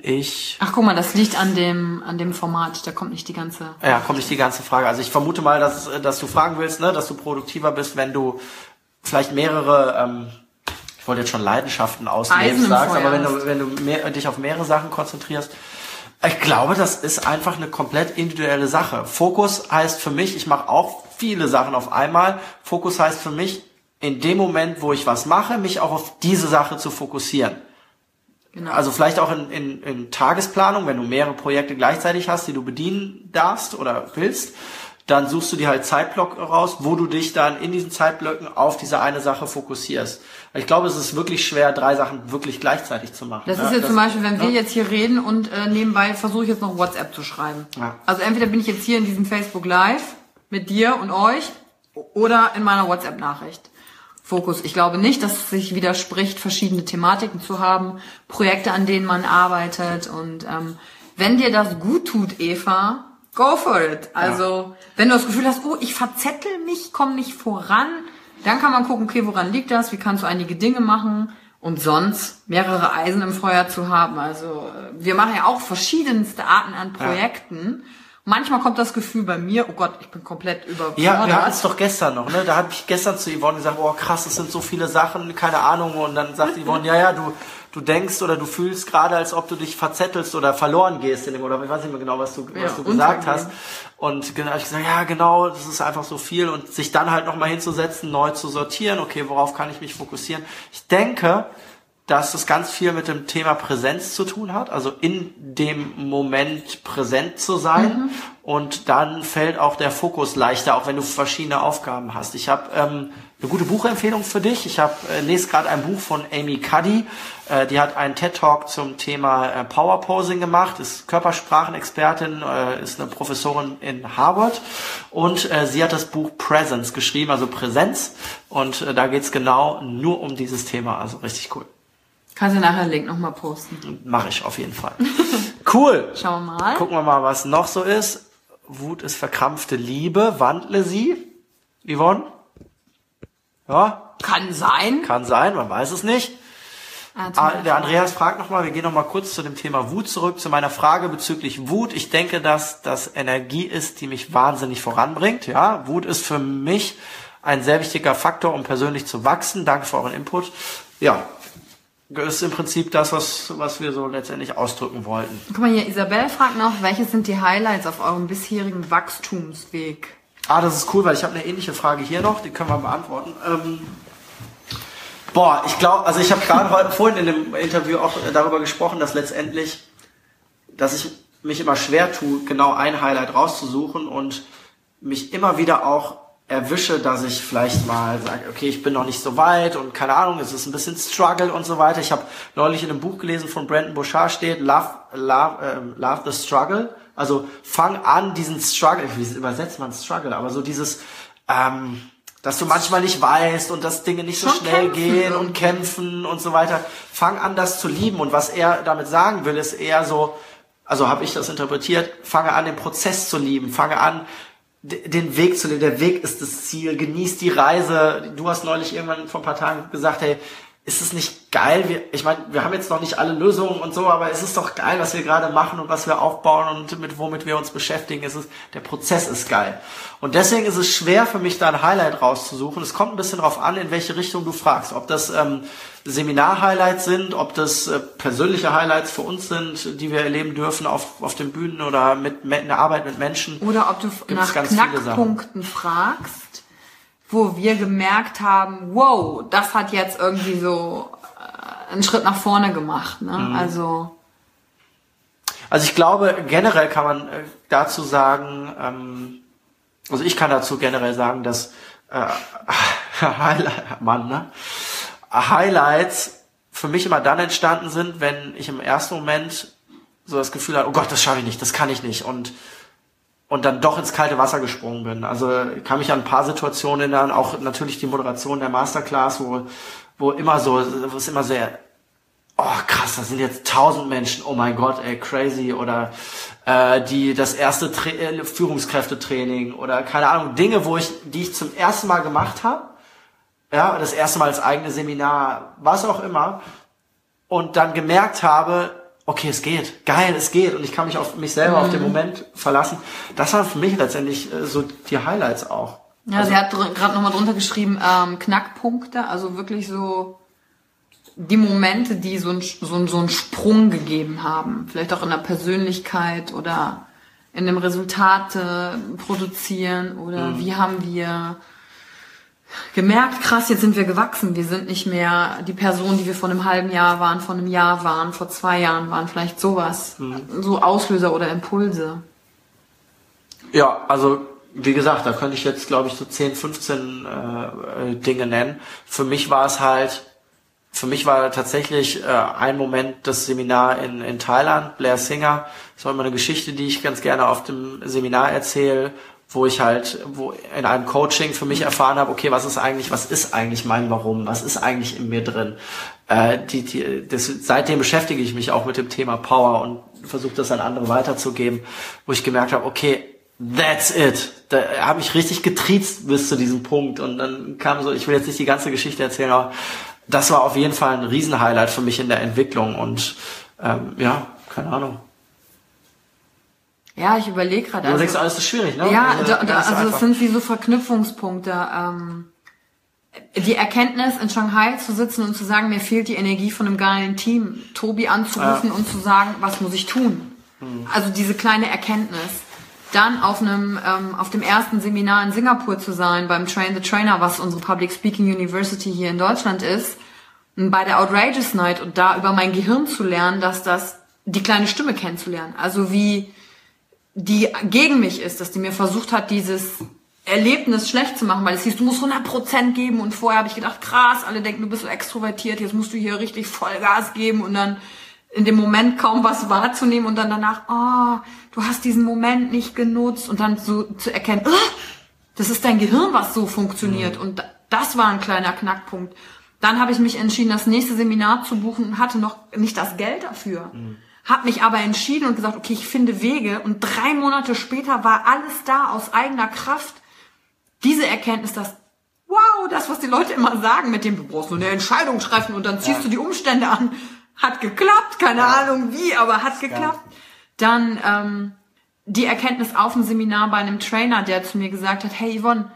Ach, guck mal, das liegt an dem Format. Da kommt nicht die ganze. Ja, kommt nicht die ganze Frage. Also ich vermute mal, dass du fragen willst, ne, dass du produktiver bist, wenn du vielleicht mehrere, ich wollte jetzt schon Leidenschaften ausleben, sagst, aber wenn du dich auf mehrere Sachen konzentrierst. Ich glaube, das ist einfach eine komplett individuelle Sache. Fokus heißt für mich, ich mache auch viele Sachen auf einmal. Fokus heißt für mich, in dem Moment, wo ich was mache, mich auch auf diese Sache zu fokussieren. Genau. Also vielleicht auch in Tagesplanung, wenn du mehrere Projekte gleichzeitig hast, die du bedienen darfst oder willst, dann suchst du dir halt Zeitblöcke raus, wo du dich dann in diesen Zeitblöcken auf diese eine Sache fokussierst. Ich glaube, es ist wirklich schwer, 3 Sachen wirklich gleichzeitig zu machen. Das ist jetzt zum Beispiel, wenn wir jetzt hier reden und nebenbei versuche ich jetzt noch WhatsApp zu schreiben. Ja. Also entweder bin ich jetzt hier in diesem Facebook Live mit dir und euch oder in meiner WhatsApp-Nachricht. Fokus. Ich glaube nicht, dass es sich widerspricht, verschiedene Thematiken zu haben, Projekte, an denen man arbeitet. Und wenn dir das gut tut, Eva, go for it. Also wenn du das Gefühl hast, ich verzettel mich, komme nicht voran, dann kann man gucken, okay, woran liegt das? Wie kannst du einige Dinge machen? Und sonst mehrere Eisen im Feuer zu haben. Also wir machen ja auch verschiedenste Arten an Projekten. Ja. Manchmal kommt das Gefühl bei mir, oh Gott, ich bin komplett überfordert. Ja, wir hatten es doch gestern noch, ne? Da habe ich gestern zu Yvonne gesagt, oh krass, es sind so viele Sachen, keine Ahnung. Und dann sagt Yvonne, ja, du denkst oder du fühlst gerade, als ob du dich verzettelst oder verloren gehst in dem, oder ich weiß nicht mehr genau, was du gesagt hast. Und genau, habe ich gesagt, ja genau, das ist einfach so viel. Und sich dann halt nochmal hinzusetzen, neu zu sortieren, okay, worauf kann ich mich fokussieren? Ich denke, dass es ganz viel mit dem Thema Präsenz zu tun hat, also in dem Moment präsent zu sein, und dann fällt auch der Fokus leichter, auch wenn du verschiedene Aufgaben hast. Ich habe eine gute Buchempfehlung für dich. Ich lese gerade ein Buch von Amy Cuddy, die hat einen TED-Talk zum Thema Power Posing gemacht, ist Körpersprachenexpertin, ist eine Professorin in Harvard, und sie hat das Buch Presence geschrieben, also Präsenz, und da geht's genau nur um dieses Thema, also richtig cool. Kannst du nachher den Link nochmal posten? Mache ich auf jeden Fall. Cool. Schauen wir mal. Gucken wir mal, was noch so ist. Wut ist verkrampfte Liebe. Wandle sie. Yvonne? Ja? Kann sein. Kann sein, man weiß es nicht. Der Andreas fragt nochmal, wir gehen nochmal kurz zu dem Thema Wut zurück, zu meiner Frage bezüglich Wut. Ich denke, dass das Energie ist, die mich wahnsinnig voranbringt. Ja, Wut ist für mich ein sehr wichtiger Faktor, um persönlich zu wachsen. Danke für euren Input. Ja, das ist im Prinzip das, was wir so letztendlich ausdrücken wollten. Guck mal hier, Isabel fragt noch, welche sind die Highlights auf eurem bisherigen Wachstumsweg? Das ist cool, weil ich habe eine ähnliche Frage hier noch, die können wir beantworten. Ich glaube, also ich habe gerade vorhin in dem Interview auch darüber gesprochen, dass letztendlich, dass ich mich immer schwer tue, genau ein Highlight rauszusuchen und mich immer wieder auch erwische, dass ich vielleicht mal sage, okay, ich bin noch nicht so weit und keine Ahnung, es ist ein bisschen Struggle und so weiter. Ich habe neulich in einem Buch gelesen von Brendon Burchard, steht Love the Struggle. Also fang an, diesen Struggle, wie übersetzt man Struggle, aber so dieses, dass du manchmal nicht weißt und dass Dinge nicht so schnell gehen und kämpfen und so weiter. Fang an, das zu lieben. Und was er damit sagen will, ist eher so, also habe ich das interpretiert, fange an, den Prozess zu lieben, fange an, den Weg zu leben. Der Weg ist das Ziel, genieß die Reise. Du hast neulich irgendwann vor ein paar Tagen gesagt, hey, ist es nicht geil? Ich meine, wir haben jetzt noch nicht alle Lösungen und so, aber es ist doch geil, was wir gerade machen und was wir aufbauen und womit wir uns beschäftigen. Der Prozess ist geil. Und deswegen ist es schwer für mich, da ein Highlight rauszusuchen. Es kommt ein bisschen drauf an, in welche Richtung du fragst. Ob das Seminar-Highlights sind, ob das persönliche Highlights für uns sind, die wir erleben dürfen auf den Bühnen oder in der Arbeit mit Menschen. Oder ob du nach Knackpunkten fragst, wo wir gemerkt haben, wow, das hat jetzt irgendwie so einen Schritt nach vorne gemacht. Ne? Mhm. Also ich glaube, generell kann man dazu sagen, also ich kann dazu generell sagen, dass Highlights für mich immer dann entstanden sind, wenn ich im ersten Moment so das Gefühl hatte, oh Gott, das schaffe ich nicht, das kann ich nicht und dann doch ins kalte Wasser gesprungen bin. Also ich kann mich an ein paar Situationen erinnern, auch natürlich die Moderation der Masterclass, wo es immer sehr, oh krass, das sind jetzt 1000 Menschen, oh mein Gott, ey, crazy, oder das erste Führungskräftetraining oder keine Ahnung, Dinge, die ich zum ersten Mal gemacht habe, ja, das erste Mal als eigene Seminar, was auch immer, und dann gemerkt habe, okay, es geht, geil, es geht, und ich kann mich auf mich selber, auf den Moment verlassen. Das waren für mich letztendlich so die Highlights auch. Ja, also, sie hat gerade nochmal drunter geschrieben, Knackpunkte, also wirklich so die Momente, die so einen Sprung gegeben haben. Vielleicht auch in der Persönlichkeit oder in dem Resultate produzieren oder wie haben wir gemerkt, krass, jetzt sind wir gewachsen. Wir sind nicht mehr die Person, die wir vor einem halben Jahr waren, vor einem Jahr waren, vor 2 Jahren waren. Vielleicht sowas. So Auslöser oder Impulse. Ja, also wie gesagt, da könnte ich jetzt, glaube ich, so 10, 15 Dinge nennen. Für mich war tatsächlich ein Moment das Seminar in Thailand, Blair Singer. Das war immer eine Geschichte, die ich ganz gerne auf dem Seminar erzähle, wo ich wo in einem Coaching für mich erfahren habe, okay, was ist eigentlich mein Warum? Was ist eigentlich in mir drin? Seitdem beschäftige ich mich auch mit dem Thema Power und versuche das an andere weiterzugeben, wo ich gemerkt habe, okay, that's it. Da habe ich richtig getriezt bis zu diesem Punkt, und dann kam so, ich will jetzt nicht die ganze Geschichte erzählen, aber das war auf jeden Fall ein Riesenhighlight für mich in der Entwicklung, und ja, keine Ahnung. Ja, ich überlege gerade. Du denkst, alles ist schwierig, ne? Ja, also es sind wie so Verknüpfungspunkte. Die Erkenntnis, in Shanghai zu sitzen und zu sagen, mir fehlt die Energie von einem geilen Team, Tobi anzurufen und zu sagen, was muss ich tun? Also diese kleine Erkenntnis. Dann auf dem ersten Seminar in Singapur zu sein, beim Train the Trainer, was unsere Public Speaking University hier in Deutschland ist, und bei der Outrageous Night, und da über mein Gehirn zu lernen, die kleine Stimme kennenzulernen. Also wie die gegen mich ist, dass die mir versucht hat, dieses Erlebnis schlecht zu machen, weil es hieß, du musst 100% geben, und vorher habe ich gedacht, krass, alle denken, du bist so extrovertiert, jetzt musst du hier richtig Vollgas geben, und dann in dem Moment kaum was wahrzunehmen und dann danach, oh, du hast diesen Moment nicht genutzt, und dann so zu erkennen, das ist dein Gehirn, was so funktioniert, und das war ein kleiner Knackpunkt. Dann habe ich mich entschieden, das nächste Seminar zu buchen und hatte noch nicht das Geld dafür. Habe mich aber entschieden und gesagt, okay, ich finde Wege, und 3 Monate später war alles da aus eigener Kraft. Diese Erkenntnis, dass, wow, das, was die Leute immer sagen, mit dem, du brauchst nur eine Entscheidung treffen und dann ziehst du die Umstände an, hat geklappt, keine Ahnung wie, aber hat geklappt. Dann die Erkenntnis auf dem Seminar bei einem Trainer, der zu mir gesagt hat, hey Yvonne,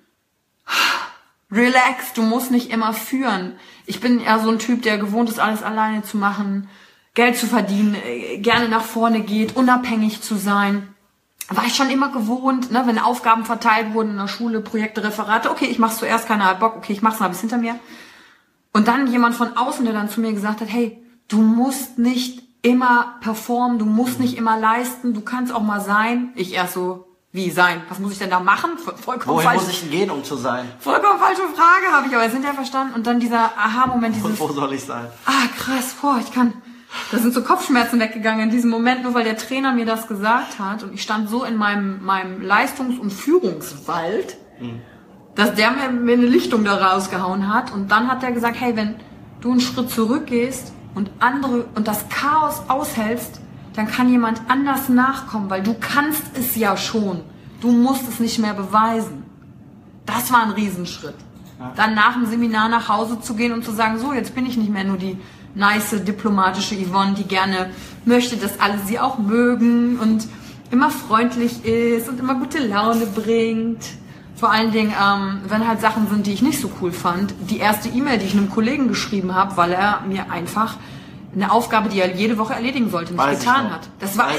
relax, du musst nicht immer führen. Ich bin ja so ein Typ, der gewohnt ist, alles alleine zu machen, Geld zu verdienen, gerne nach vorne geht, unabhängig zu sein. War ich schon immer gewohnt, ne, wenn Aufgaben verteilt wurden in der Schule, Projekte, Referate, okay, ich mach's zuerst, keiner hat Bock, okay, ich mach's mal bis hinter mir. Und dann jemand von außen, der dann zu mir gesagt hat, hey, du musst nicht immer performen, du musst nicht immer leisten, du kannst auch mal sein. Ich erst so, wie sein? Was muss ich denn da machen? Wohin muss ich denn gehen, um zu sein? Vollkommen falsche Frage, habe ich aber jetzt hinterher verstanden. Und dann dieser Aha-Moment, Und wo soll ich sein? Krass, da sind so Kopfschmerzen weggegangen in diesem Moment, nur weil der Trainer mir das gesagt hat. Und ich stand so in meinem Leistungs- und Führungswald, dass der mir eine Lichtung da rausgehauen hat. Und dann hat er gesagt, hey, wenn du einen Schritt zurückgehst und das Chaos aushältst, dann kann jemand anders nachkommen, weil du kannst es ja schon. Du musst es nicht mehr beweisen. Das war ein Riesenschritt. dann nach dem Seminar nach Hause zu gehen und zu sagen, so, jetzt bin ich nicht mehr nur die nice, diplomatische Yvonne, die gerne möchte, dass alle sie auch mögen und immer freundlich ist und immer gute Laune bringt. Vor allen Dingen, wenn halt Sachen sind, die ich nicht so cool fand. Die erste E-Mail, die ich einem Kollegen geschrieben habe, weil er mir einfach eine Aufgabe, die er jede Woche erledigen sollte, nicht getan hat. Das war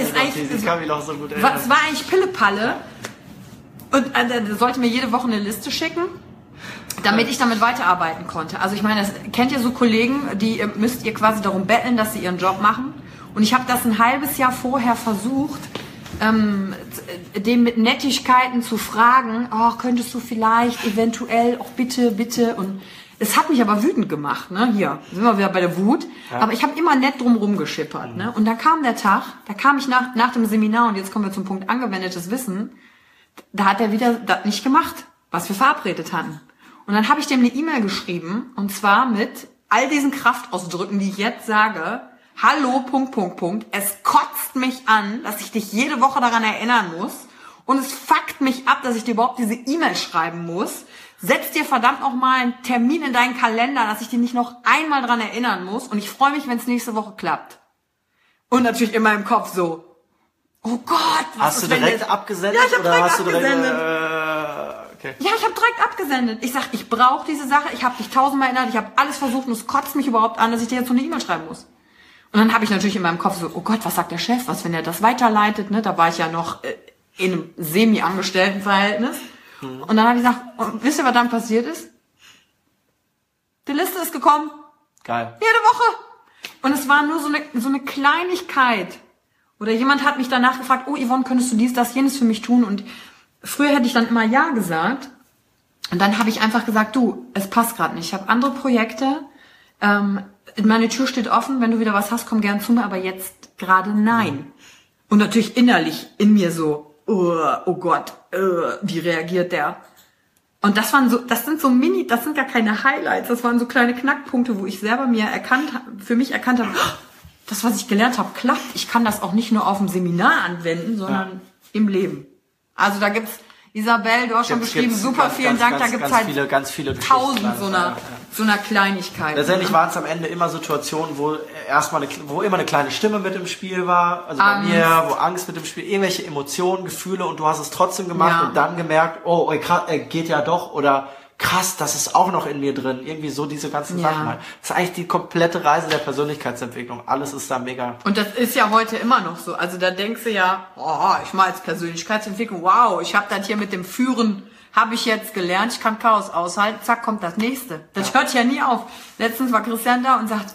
eigentlich Pillepalle. Und er sollte mir jede Woche eine Liste schicken, damit ich damit weiterarbeiten konnte. Also ich meine, das kennt ihr so Kollegen, die müsst ihr quasi darum betteln, dass sie ihren Job machen. Und ich habe das ein halbes Jahr vorher versucht, dem mit Nettigkeiten zu fragen, oh, könntest du vielleicht, eventuell, auch bitte. Und es hat mich aber wütend gemacht, ne? Hier sind wir wieder bei der Wut. Ja. Aber ich habe immer nett drumrum geschippert, ne? Und da kam der Tag, da kam ich nach dem Seminar, und jetzt kommen wir zum Punkt angewendetes Wissen, da hat er wieder das nicht gemacht, was wir verabredet hatten. Und dann habe ich dem eine E-Mail geschrieben, und zwar mit all diesen Kraftausdrücken, die ich jetzt sage. Hallo, ... Es kotzt mich an, dass ich dich jede Woche daran erinnern muss. Und es fuckt mich ab, dass ich dir überhaupt diese E-Mail schreiben muss. Setz dir verdammt noch mal einen Termin in deinen Kalender, dass ich dich nicht noch einmal dran erinnern muss. Und ich freue mich, wenn es nächste Woche klappt. Und natürlich immer im Kopf so, oh Gott. Hast du direkt abgesendet? Ja, ich habe direkt abgesendet. Okay. Ja, ich habe direkt abgesendet. Ich sag, ich brauche diese Sache. Ich habe dich 1000-mal erinnert. Ich habe alles versucht, und es kotzt mich überhaupt an, dass ich dir jetzt so eine E-Mail schreiben muss. Und dann habe ich natürlich in meinem Kopf so, oh Gott, was sagt der Chef? Was, wenn er das weiterleitet? Ne? Da war ich ja noch in einem Semi-Angestelltenverhältnis. Und dann habe ich gesagt, wisst ihr, was dann passiert ist? Die Liste ist gekommen. Geil. Jede Woche. Und es war nur so eine Kleinigkeit. Oder jemand hat mich danach gefragt, oh Yvonne, könntest du dies, das, jenes für mich tun? Und früher hätte ich dann immer ja gesagt. Und dann habe ich einfach gesagt, du, es passt gerade nicht. Ich habe andere Projekte. Meine Tür steht offen, wenn du wieder was hast, komm gern zu mir, aber jetzt gerade nein. Und natürlich innerlich in mir so, oh Gott, wie reagiert der? Und das sind gar keine Highlights, das waren so kleine Knackpunkte, wo ich selber für mich erkannt habe, das, was ich gelernt habe, klappt. Ich kann das auch nicht nur auf dem Seminar anwenden, sondern im Leben. Also da gibt's, Isabel, du hast schon geschrieben, super, vielen Dank, da gibt's halt ganz viele 1000 so einer Kleinigkeit. Letztendlich waren es am Ende immer Situationen, wo immer eine kleine Stimme mit im Spiel war, also bei mir, wo Angst mit im Spiel, irgendwelche Emotionen, Gefühle, und du hast es trotzdem gemacht und dann gemerkt, oh, geht ja doch, oder krass, das ist auch noch in mir drin, irgendwie so diese ganzen Sachen halt. Das ist eigentlich die komplette Reise der Persönlichkeitsentwicklung, alles ist da mega. Und das ist ja heute immer noch so, also da denkst du ja, oh, ich mache jetzt Persönlichkeitsentwicklung, wow, ich habe das hier mit dem Führen, habe ich jetzt gelernt, ich kann Chaos aushalten, zack, kommt das nächste. Das hört ja nie auf. Letztens war Christian da und sagt,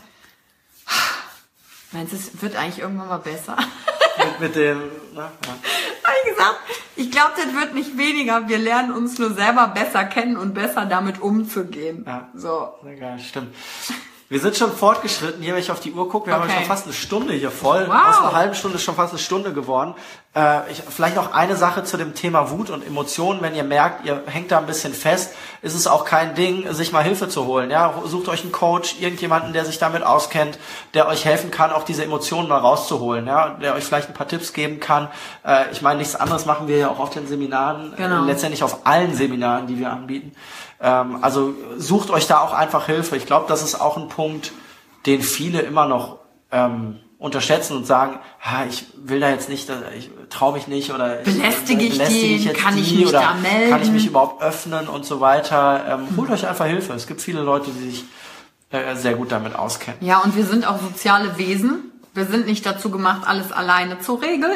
meinst du, es wird eigentlich irgendwann mal besser? mit dem, Habe ich gesagt, ich glaube, das wird nicht weniger. Wir lernen uns nur selber besser kennen und besser damit umzugehen. Ja, so. Sehr geil, stimmt. Wir sind schon fortgeschritten, hier, wenn ich auf die Uhr gucke, wir haben schon fast eine Stunde hier voll. Wow. Aus einer halben Stunde ist schon fast eine Stunde geworden. Vielleicht noch eine Sache zu dem Thema Wut und Emotionen. Wenn ihr merkt, ihr hängt da ein bisschen fest, ist es auch kein Ding, sich mal Hilfe zu holen. Ja, sucht euch einen Coach, irgendjemanden, der sich damit auskennt, der euch helfen kann, auch diese Emotionen mal rauszuholen. Ja, der euch vielleicht ein paar Tipps geben kann. Ich meine, nichts anderes machen wir ja auch auf den Seminaren, letztendlich auf allen Seminaren, die wir anbieten. Also sucht euch da auch einfach Hilfe. Ich glaube, das ist auch ein Punkt, den viele immer noch unterschätzen und sagen, ich will da jetzt nicht, ich traue mich nicht, oder belästige ich den, kann ich mich da melden? Kann ich mich überhaupt öffnen und so weiter. Holt euch einfach Hilfe. Es gibt viele Leute, die sich sehr gut damit auskennen. Ja, und wir sind auch soziale Wesen. Wir sind nicht dazu gemacht, alles alleine zu regeln.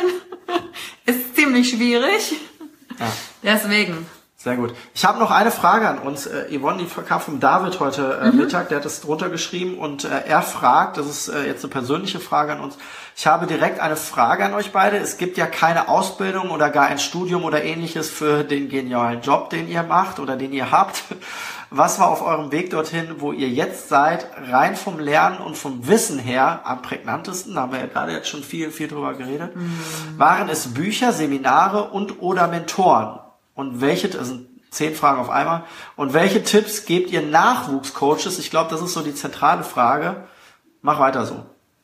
Ist ziemlich schwierig. Ja. Deswegen. Sehr gut. Ich habe noch eine Frage an uns. Yvonne, die kam von David heute Mittag, der hat das drunter geschrieben, und er fragt, das ist jetzt eine persönliche Frage an uns, ich habe direkt eine Frage an euch beide. Es gibt ja keine Ausbildung oder gar ein Studium oder ähnliches für den genialen Job, den ihr macht oder den ihr habt. Was war auf eurem Weg dorthin, wo ihr jetzt seid, rein vom Lernen und vom Wissen her am prägnantesten, da haben wir ja gerade jetzt schon viel drüber geredet, waren es Bücher, Seminare und oder Mentoren? Und das sind 10 Fragen auf einmal. Und welche Tipps gebt ihr Nachwuchscoaches? Ich glaube, das ist so die zentrale Frage. Mach weiter so.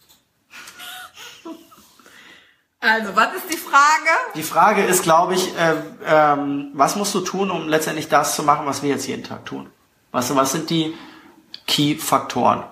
Also, was ist die Frage? Die Frage ist, glaube ich, was musst du tun, um letztendlich das zu machen, was wir jetzt jeden Tag tun? Was sind die Key-Faktoren?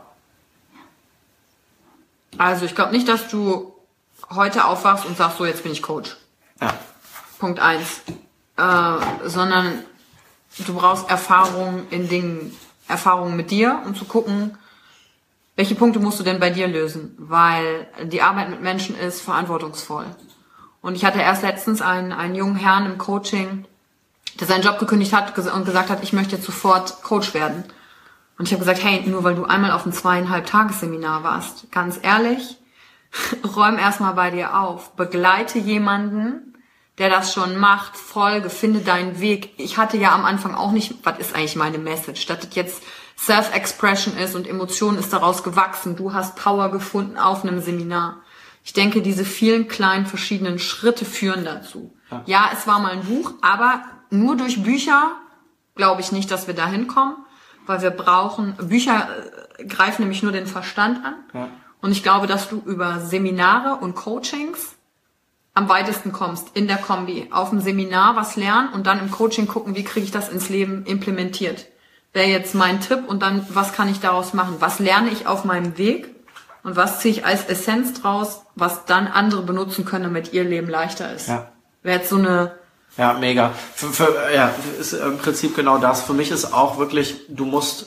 Also ich glaube nicht, dass du heute aufwachst und sagst, so jetzt bin ich Coach. Ja. Punkt 1. Sondern du brauchst Erfahrung in Dingen, Erfahrung mit dir, um zu gucken, welche Punkte musst du denn bei dir lösen? Weil die Arbeit mit Menschen ist verantwortungsvoll. Und ich hatte erst letztens einen jungen Herrn im Coaching, der seinen Job gekündigt hat und gesagt hat, ich möchte jetzt sofort Coach werden. Und ich habe gesagt, hey, nur weil du einmal auf einem 2,5-Tages-Seminar warst, ganz ehrlich, räum erstmal bei dir auf. Begleite jemanden, der das schon macht, folge, finde deinen Weg. Ich hatte ja am Anfang auch nicht, was ist eigentlich meine Message? Dass das jetzt Self-Expression ist und Emotion ist daraus gewachsen. Du hast Power gefunden auf einem Seminar. Ich denke, diese vielen kleinen verschiedenen Schritte führen dazu. Ja, es war mal ein Buch, aber nur durch Bücher glaube ich nicht, dass wir da hinkommen, weil wir brauchen, Bücher greifen nämlich nur den Verstand an. Ja. Und ich glaube, dass du über Seminare und Coachings am weitesten kommst, in der Kombi. Auf dem Seminar was lernen und dann im Coaching gucken, wie kriege ich das ins Leben implementiert. Wäre jetzt mein Tipp und dann, was kann ich daraus machen? Was lerne ich auf meinem Weg und was ziehe ich als Essenz draus, was dann andere benutzen können, damit ihr Leben leichter ist. Ja. Wäre jetzt so eine... Ja, mega. Ist im Prinzip genau das. Für mich ist auch wirklich, du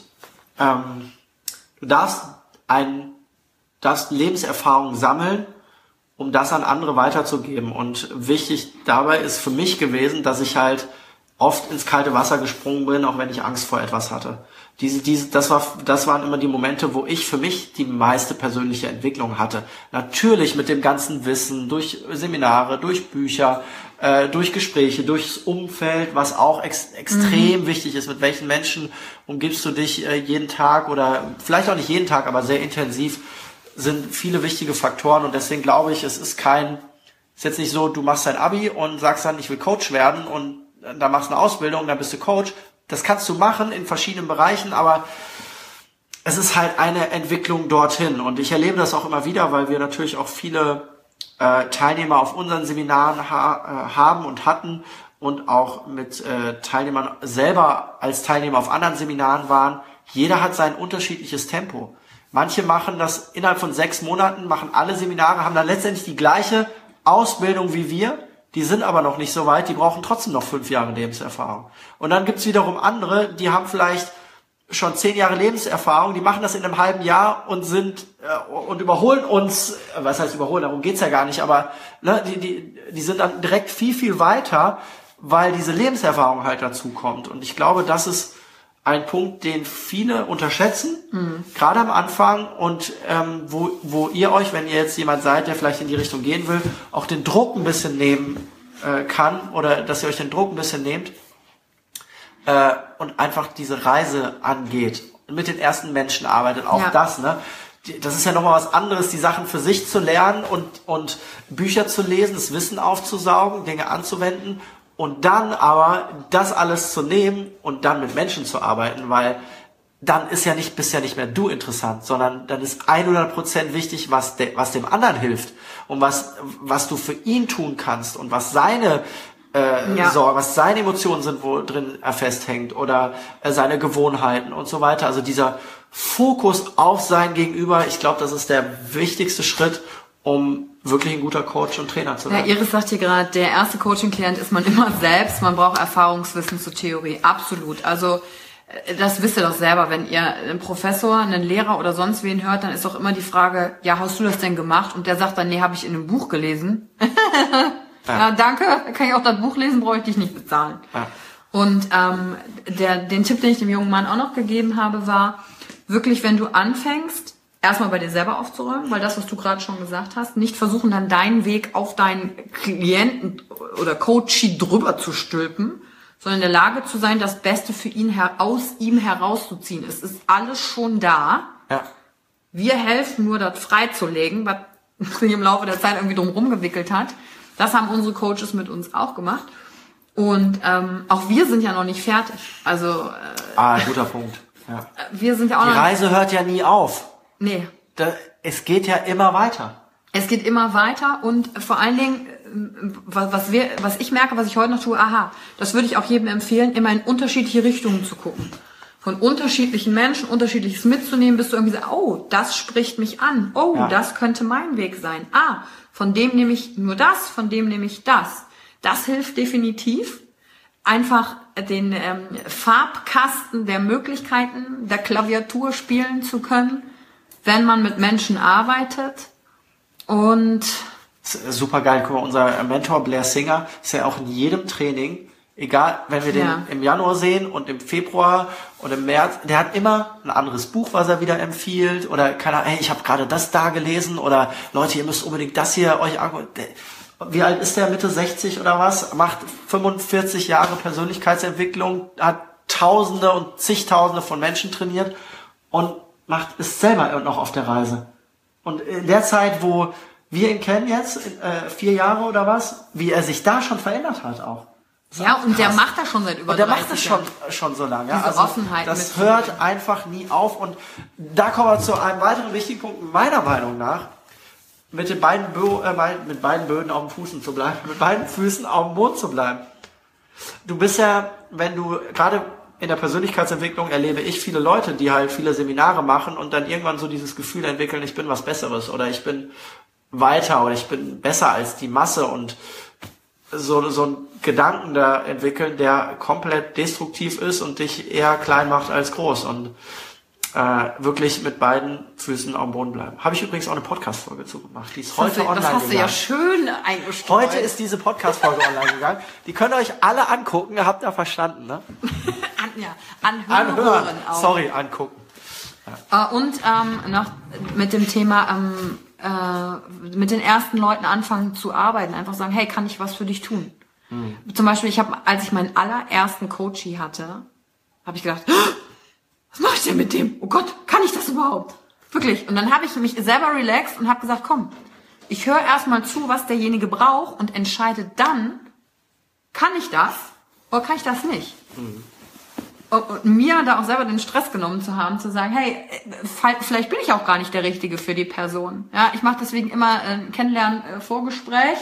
darfst Lebenserfahrung sammeln, um das an andere weiterzugeben. Und wichtig dabei ist für mich gewesen, dass ich halt oft ins kalte Wasser gesprungen bin, auch wenn ich Angst vor etwas hatte. Das waren immer die Momente, wo ich für mich die meiste persönliche Entwicklung hatte. Natürlich mit dem ganzen Wissen, durch Seminare, durch Bücher, durch Gespräche, durchs Umfeld, was auch extrem wichtig ist. Mit welchen Menschen umgibst du dich jeden Tag oder vielleicht auch nicht jeden Tag, aber sehr intensiv, sind viele wichtige Faktoren. Und deswegen glaube ich, es ist jetzt nicht so, du machst dein Abi und sagst dann, ich will Coach werden und da machst du eine Ausbildung, dann bist du Coach. Das kannst du machen in verschiedenen Bereichen, aber es ist halt eine Entwicklung dorthin. Und ich erlebe das auch immer wieder, weil wir natürlich auch viele Teilnehmer auf unseren Seminaren haben und hatten und auch mit Teilnehmern selber als Teilnehmer auf anderen Seminaren waren. Jeder hat sein unterschiedliches Tempo. Manche machen das innerhalb von 6 Monaten, machen alle Seminare, haben dann letztendlich die gleiche Ausbildung wie wir. Die sind aber noch nicht so weit, die brauchen trotzdem noch 5 Jahre Lebenserfahrung. Und dann gibt's wiederum andere, die haben vielleicht schon 10 Jahre Lebenserfahrung, die machen das in einem halben Jahr und und überholen uns, was heißt überholen, darum geht's ja gar nicht, aber ne, die sind dann direkt viel, viel weiter, weil diese Lebenserfahrung halt dazu kommt. Und ich glaube, das ist ein Punkt, den viele unterschätzen, gerade am Anfang und wo ihr euch, wenn ihr jetzt jemand seid, der vielleicht in die Richtung gehen will, auch den Druck ein bisschen nehmen kann oder dass ihr euch den Druck ein bisschen nehmt und einfach diese Reise angeht und mit den ersten Menschen arbeitet. Auch das, ne? Das ist ja nochmal was anderes, die Sachen für sich zu lernen und Bücher zu lesen, das Wissen aufzusaugen, Dinge anzuwenden. Und dann aber das alles zu nehmen und dann mit Menschen zu arbeiten, weil dann bist ja nicht mehr du interessant, sondern dann ist 100% wichtig, was dem anderen hilft und was du für ihn tun kannst und was seine was seine Emotionen sind, wo drin er festhängt oder seine Gewohnheiten und so weiter. Also dieser Fokus auf sein Gegenüber, ich glaube, das ist der wichtigste Schritt, um wirklich ein guter Coach und Trainer zu werden. Ja, Iris sagt hier gerade, der erste Coaching-Klient ist man immer selbst, man braucht Erfahrungswissen zur Theorie. Absolut. Also das wisst ihr doch selber, wenn ihr einen Professor, einen Lehrer oder sonst wen hört, dann ist doch immer die Frage, ja, hast du das denn gemacht? Und der sagt dann, nee, habe ich in einem Buch gelesen. Ja, danke, kann ich auch das Buch lesen, brauche ich dich nicht bezahlen. Ja. Und den Tipp, den ich dem jungen Mann auch noch gegeben habe, war, wirklich, wenn du anfängst, erstmal bei dir selber aufzuräumen, weil das, was du gerade schon gesagt hast, nicht versuchen, dann deinen Weg auf deinen Klienten oder Coachie drüber zu stülpen, sondern in der Lage zu sein, das Beste für ihn aus ihm herauszuziehen. Es ist alles schon da. Ja. Wir helfen nur, das freizulegen, was sich im Laufe der Zeit irgendwie drumherum gewickelt hat. Das haben unsere Coaches mit uns auch gemacht. Und auch wir sind ja noch nicht fertig. Also guter Punkt. Ja. Wir sind ja auch Die Reise hört ja nie auf. Nee. Es geht ja immer weiter. Es geht immer weiter und vor allen Dingen, was ich merke, was ich heute noch tue, das würde ich auch jedem empfehlen, immer in unterschiedliche Richtungen zu gucken. von unterschiedlichen Menschen, Unterschiedliches mitzunehmen, bis du irgendwie sagst, oh, das spricht mich an. Oh, das könnte mein Weg sein. Von dem nehme ich nur das, von dem nehme ich das. Das hilft definitiv, einfach den Farbkasten der Möglichkeiten der Klaviatur spielen zu können, wenn man mit Menschen arbeitet. Und super geil. Guck mal, unser Mentor Blair Singer ist ja auch in jedem Training, egal, wenn wir den im Januar sehen und im Februar und im März, der hat immer ein anderes Buch, was er wieder empfiehlt, oder keine Ahnung, hey, ich habe gerade das da gelesen, oder Leute, ihr müsst unbedingt das hier euch angucken. Wie alt ist der? Mitte 60 oder was? Macht 45 Jahre Persönlichkeitsentwicklung, hat Tausende und zigtausende von Menschen trainiert und ist selber noch auf der Reise. Und in der Zeit, wo wir ihn kennen jetzt, 4 Jahre oder was, wie er sich da schon verändert hat auch. Ja, und der macht das schon seit über 30 Jahren. Der macht das schon so lange. Diese Offenheit. Das hört einfach nie auf. Und da kommen wir zu einem weiteren wichtigen Punkt, meiner Meinung nach, mit beiden Böden auf dem Fußen zu bleiben, mit beiden Füßen auf dem Boden zu bleiben. Du bist ja, wenn du, gerade in der Persönlichkeitsentwicklung erlebe ich viele Leute, die halt viele Seminare machen und dann irgendwann so dieses Gefühl entwickeln, ich bin was Besseres oder ich bin weiter oder ich bin besser als die Masse und so einen Gedanken da entwickeln, der komplett destruktiv ist und dich eher klein macht als groß und wirklich mit beiden Füßen am Boden bleiben. Habe ich übrigens auch eine Podcast-Folge zu gemacht. Die ist heute online gegangen. Das hast du ja schön eingestreut. Heute ist diese Podcast-Folge online gegangen. Die könnt ihr euch alle angucken. Ihr habt ja verstanden, ne? Anhören auch. Sorry, angucken. Ja. Und noch mit dem Thema mit den ersten Leuten anfangen zu arbeiten. Einfach sagen, hey, kann ich was für dich tun? Zum Beispiel, als ich meinen allerersten Coachie hatte, habe ich gedacht, was mache ich denn mit dem? Oh Gott, kann ich das überhaupt? Wirklich. Und dann habe ich mich selber relaxed und habe gesagt, komm, ich höre erstmal zu, was derjenige braucht und entscheide dann, kann ich das oder kann ich das nicht? Und mir da auch selber den Stress genommen zu haben, zu sagen, hey, vielleicht bin ich auch gar nicht der Richtige für die Person. Ja, ich mache deswegen immer ein Kennenlernen-Vorgespräch.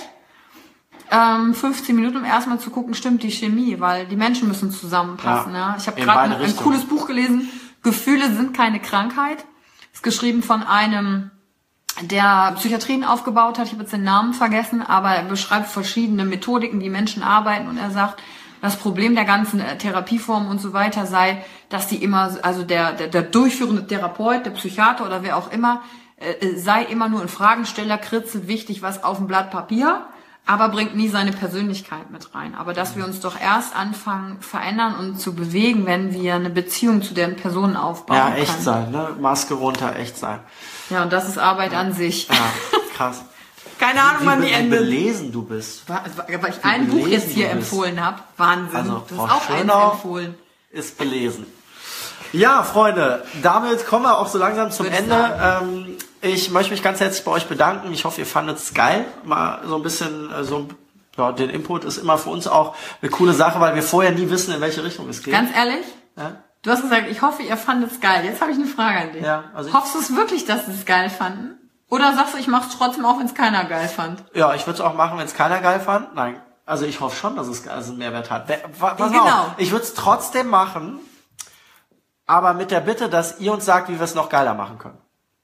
15 Minuten, um erstmal zu gucken, stimmt die Chemie, weil die Menschen müssen zusammenpassen. Ja. Ich habe gerade ein cooles Buch gelesen, Gefühle sind keine Krankheit. Ist geschrieben von einem, der Psychiatrien aufgebaut hat. Ich habe jetzt den Namen vergessen, aber er beschreibt verschiedene Methodiken, wie Menschen arbeiten und er sagt, das Problem der ganzen Therapieformen und so weiter sei, dass die immer, also der durchführende Therapeut, der Psychiater oder wer auch immer, sei immer nur ein Fragensteller, kritzelt wichtig was auf dem Blatt Papier, aber bringt nie seine Persönlichkeit mit rein. Aber dass wir uns doch erst anfangen, verändern und zu bewegen, wenn wir eine Beziehung zu den Personen aufbauen können. Ja, echt sein, ne? Maske runter, echt sein. Ja, und das ist Arbeit an sich. Ja, krass. Keine Ahnung, wann die Ende. Wie belesen du bist. Weil ich ein Buch jetzt hier empfohlen habe. Wahnsinn. Also, du hast auch eins empfohlen. Ist belesen. Ja, Freunde, damit kommen wir auch so langsam zum Ende. Ich möchte mich ganz herzlich bei euch bedanken. Ich hoffe, ihr fandet es geil. Mal so ein bisschen, den Input ist immer für uns auch eine coole Sache, weil wir vorher nie wissen, in welche Richtung es geht. Ganz ehrlich? Ja? Du hast gesagt, ich hoffe, ihr fandet es geil. Jetzt habe ich eine Frage an dich. Ja, hoffst du es wirklich, dass sie es geil fanden? Oder sagst du, ich mache es trotzdem auch, wenn es keiner geil fand? Ja, ich würde es auch machen, wenn es keiner geil fand. Nein, also ich hoffe schon, dass es einen Mehrwert hat. Genau. Ich würde es trotzdem machen, aber mit der Bitte, dass ihr uns sagt, wie wir es noch geiler machen können.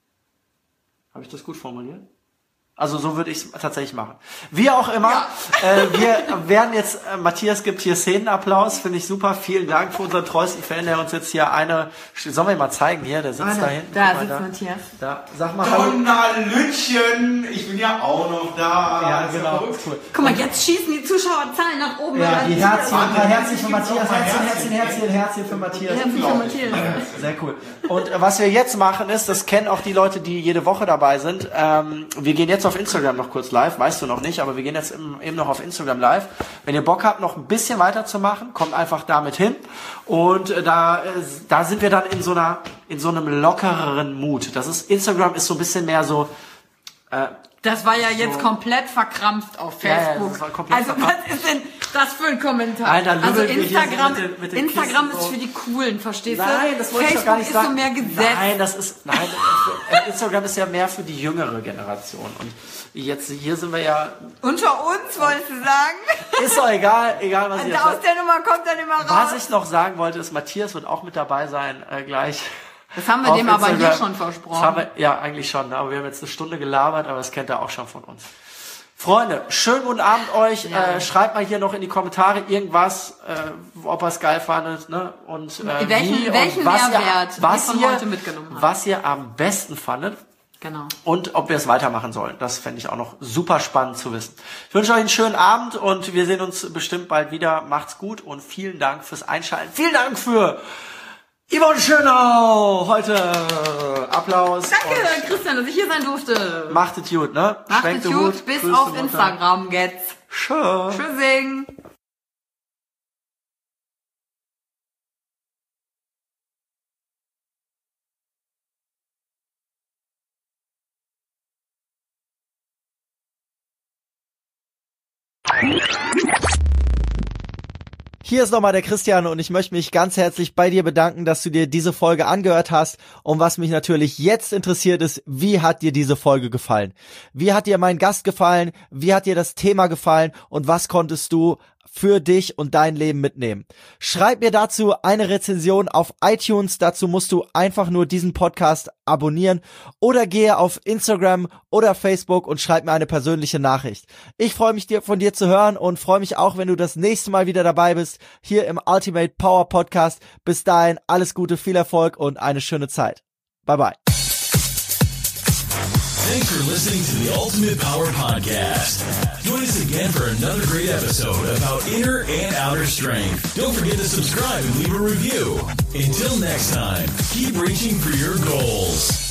Habe ich das gut formuliert? Also so würde ich es tatsächlich machen. Wie auch immer, wir werden jetzt, Matthias gibt hier Szenenapplaus, finde ich super. Vielen Dank für unseren treuesten Fan, der uns jetzt hier sollen wir ihn mal zeigen hier, der sitzt da hinten. Da sitzt Matthias. Da, sag mal Donnerlütchen, ich bin ja auch noch da. Ja, genau. Cool. Guck mal, jetzt schießen die Zuschauerzahlen nach oben. Ja, die Herzchen für Matthias, Herzchen für Matthias. Herzchen für Matthias. Sehr cool. Und was wir jetzt machen ist, das kennen auch die Leute, die jede Woche dabei sind, wir gehen jetzt auf Instagram noch kurz live, weißt du noch nicht, aber wir gehen jetzt eben noch auf Instagram live. Wenn ihr Bock habt, noch ein bisschen weiterzumachen, kommt einfach damit hin. Und da sind wir dann in so einem lockereren Mut. Instagram ist so ein bisschen mehr so. Das war ja jetzt komplett verkrampft auf Facebook. Ja, das war komplett was ist denn? Das für ein Kommentar. Nein, dann also lügeln wir hier Instagram, so mit den Instagram Kisten ist so. für die Coolen, verstehst du? Nein, das wollte ich doch gar nicht sagen. Facebook ist so mehr Gesetz. Instagram ist ja mehr für die jüngere Generation. Und jetzt, hier sind wir ja... Unter uns, wolltest du sagen? Ist doch egal was ihr Aus der Nummer kommt dann immer raus. Was ich noch sagen wollte, ist, Matthias wird auch mit dabei sein, gleich. Das haben wir dem aber hier schon versprochen. Das haben wir, ja, eigentlich schon, aber wir haben jetzt eine Stunde gelabert, aber das kennt er auch schon von uns. Freunde, schönen guten Abend euch. Ja. Schreibt mal hier noch in die Kommentare irgendwas, ob ihr es geil fandet, ne? Und welchen Mehrwert ihr von heute mitgenommen habt. Was ihr am besten fandet. Genau. Und ob wir es weitermachen sollen. Das fände ich auch noch super spannend zu wissen. Ich wünsche euch einen schönen Abend und wir sehen uns bestimmt bald wieder. Macht's gut und vielen Dank fürs Einschalten. Vielen Dank für Yvonne Schönau heute. Applaus. Danke, Christian, dass ich hier sein durfte. Macht es gut, ne? Macht es gut, bis Grüße auf Mutter. Instagram jetzt. Tschö. Tschüssing. Hier ist nochmal der Christian und ich möchte mich ganz herzlich bei dir bedanken, dass du dir diese Folge angehört hast. Und was mich natürlich jetzt interessiert ist, wie hat dir diese Folge gefallen? Wie hat dir mein Gast gefallen? Wie hat dir das Thema gefallen? Und was konntest du für dich und dein Leben mitnehmen? Schreib mir dazu eine Rezension auf iTunes. Dazu musst du einfach nur diesen Podcast abonnieren oder gehe auf Instagram oder Facebook und schreib mir eine persönliche Nachricht. Ich freue mich, von dir zu hören und freue mich auch, wenn du das nächste Mal wieder dabei bist, hier im Ultimate Power Podcast. Bis dahin, alles Gute, viel Erfolg und eine schöne Zeit. Bye bye. Thanks for listening to the Ultimate Power Podcast. Join us again for another great episode about inner and outer strength. Don't forget to subscribe and leave a review. Until next time, keep reaching for your goals.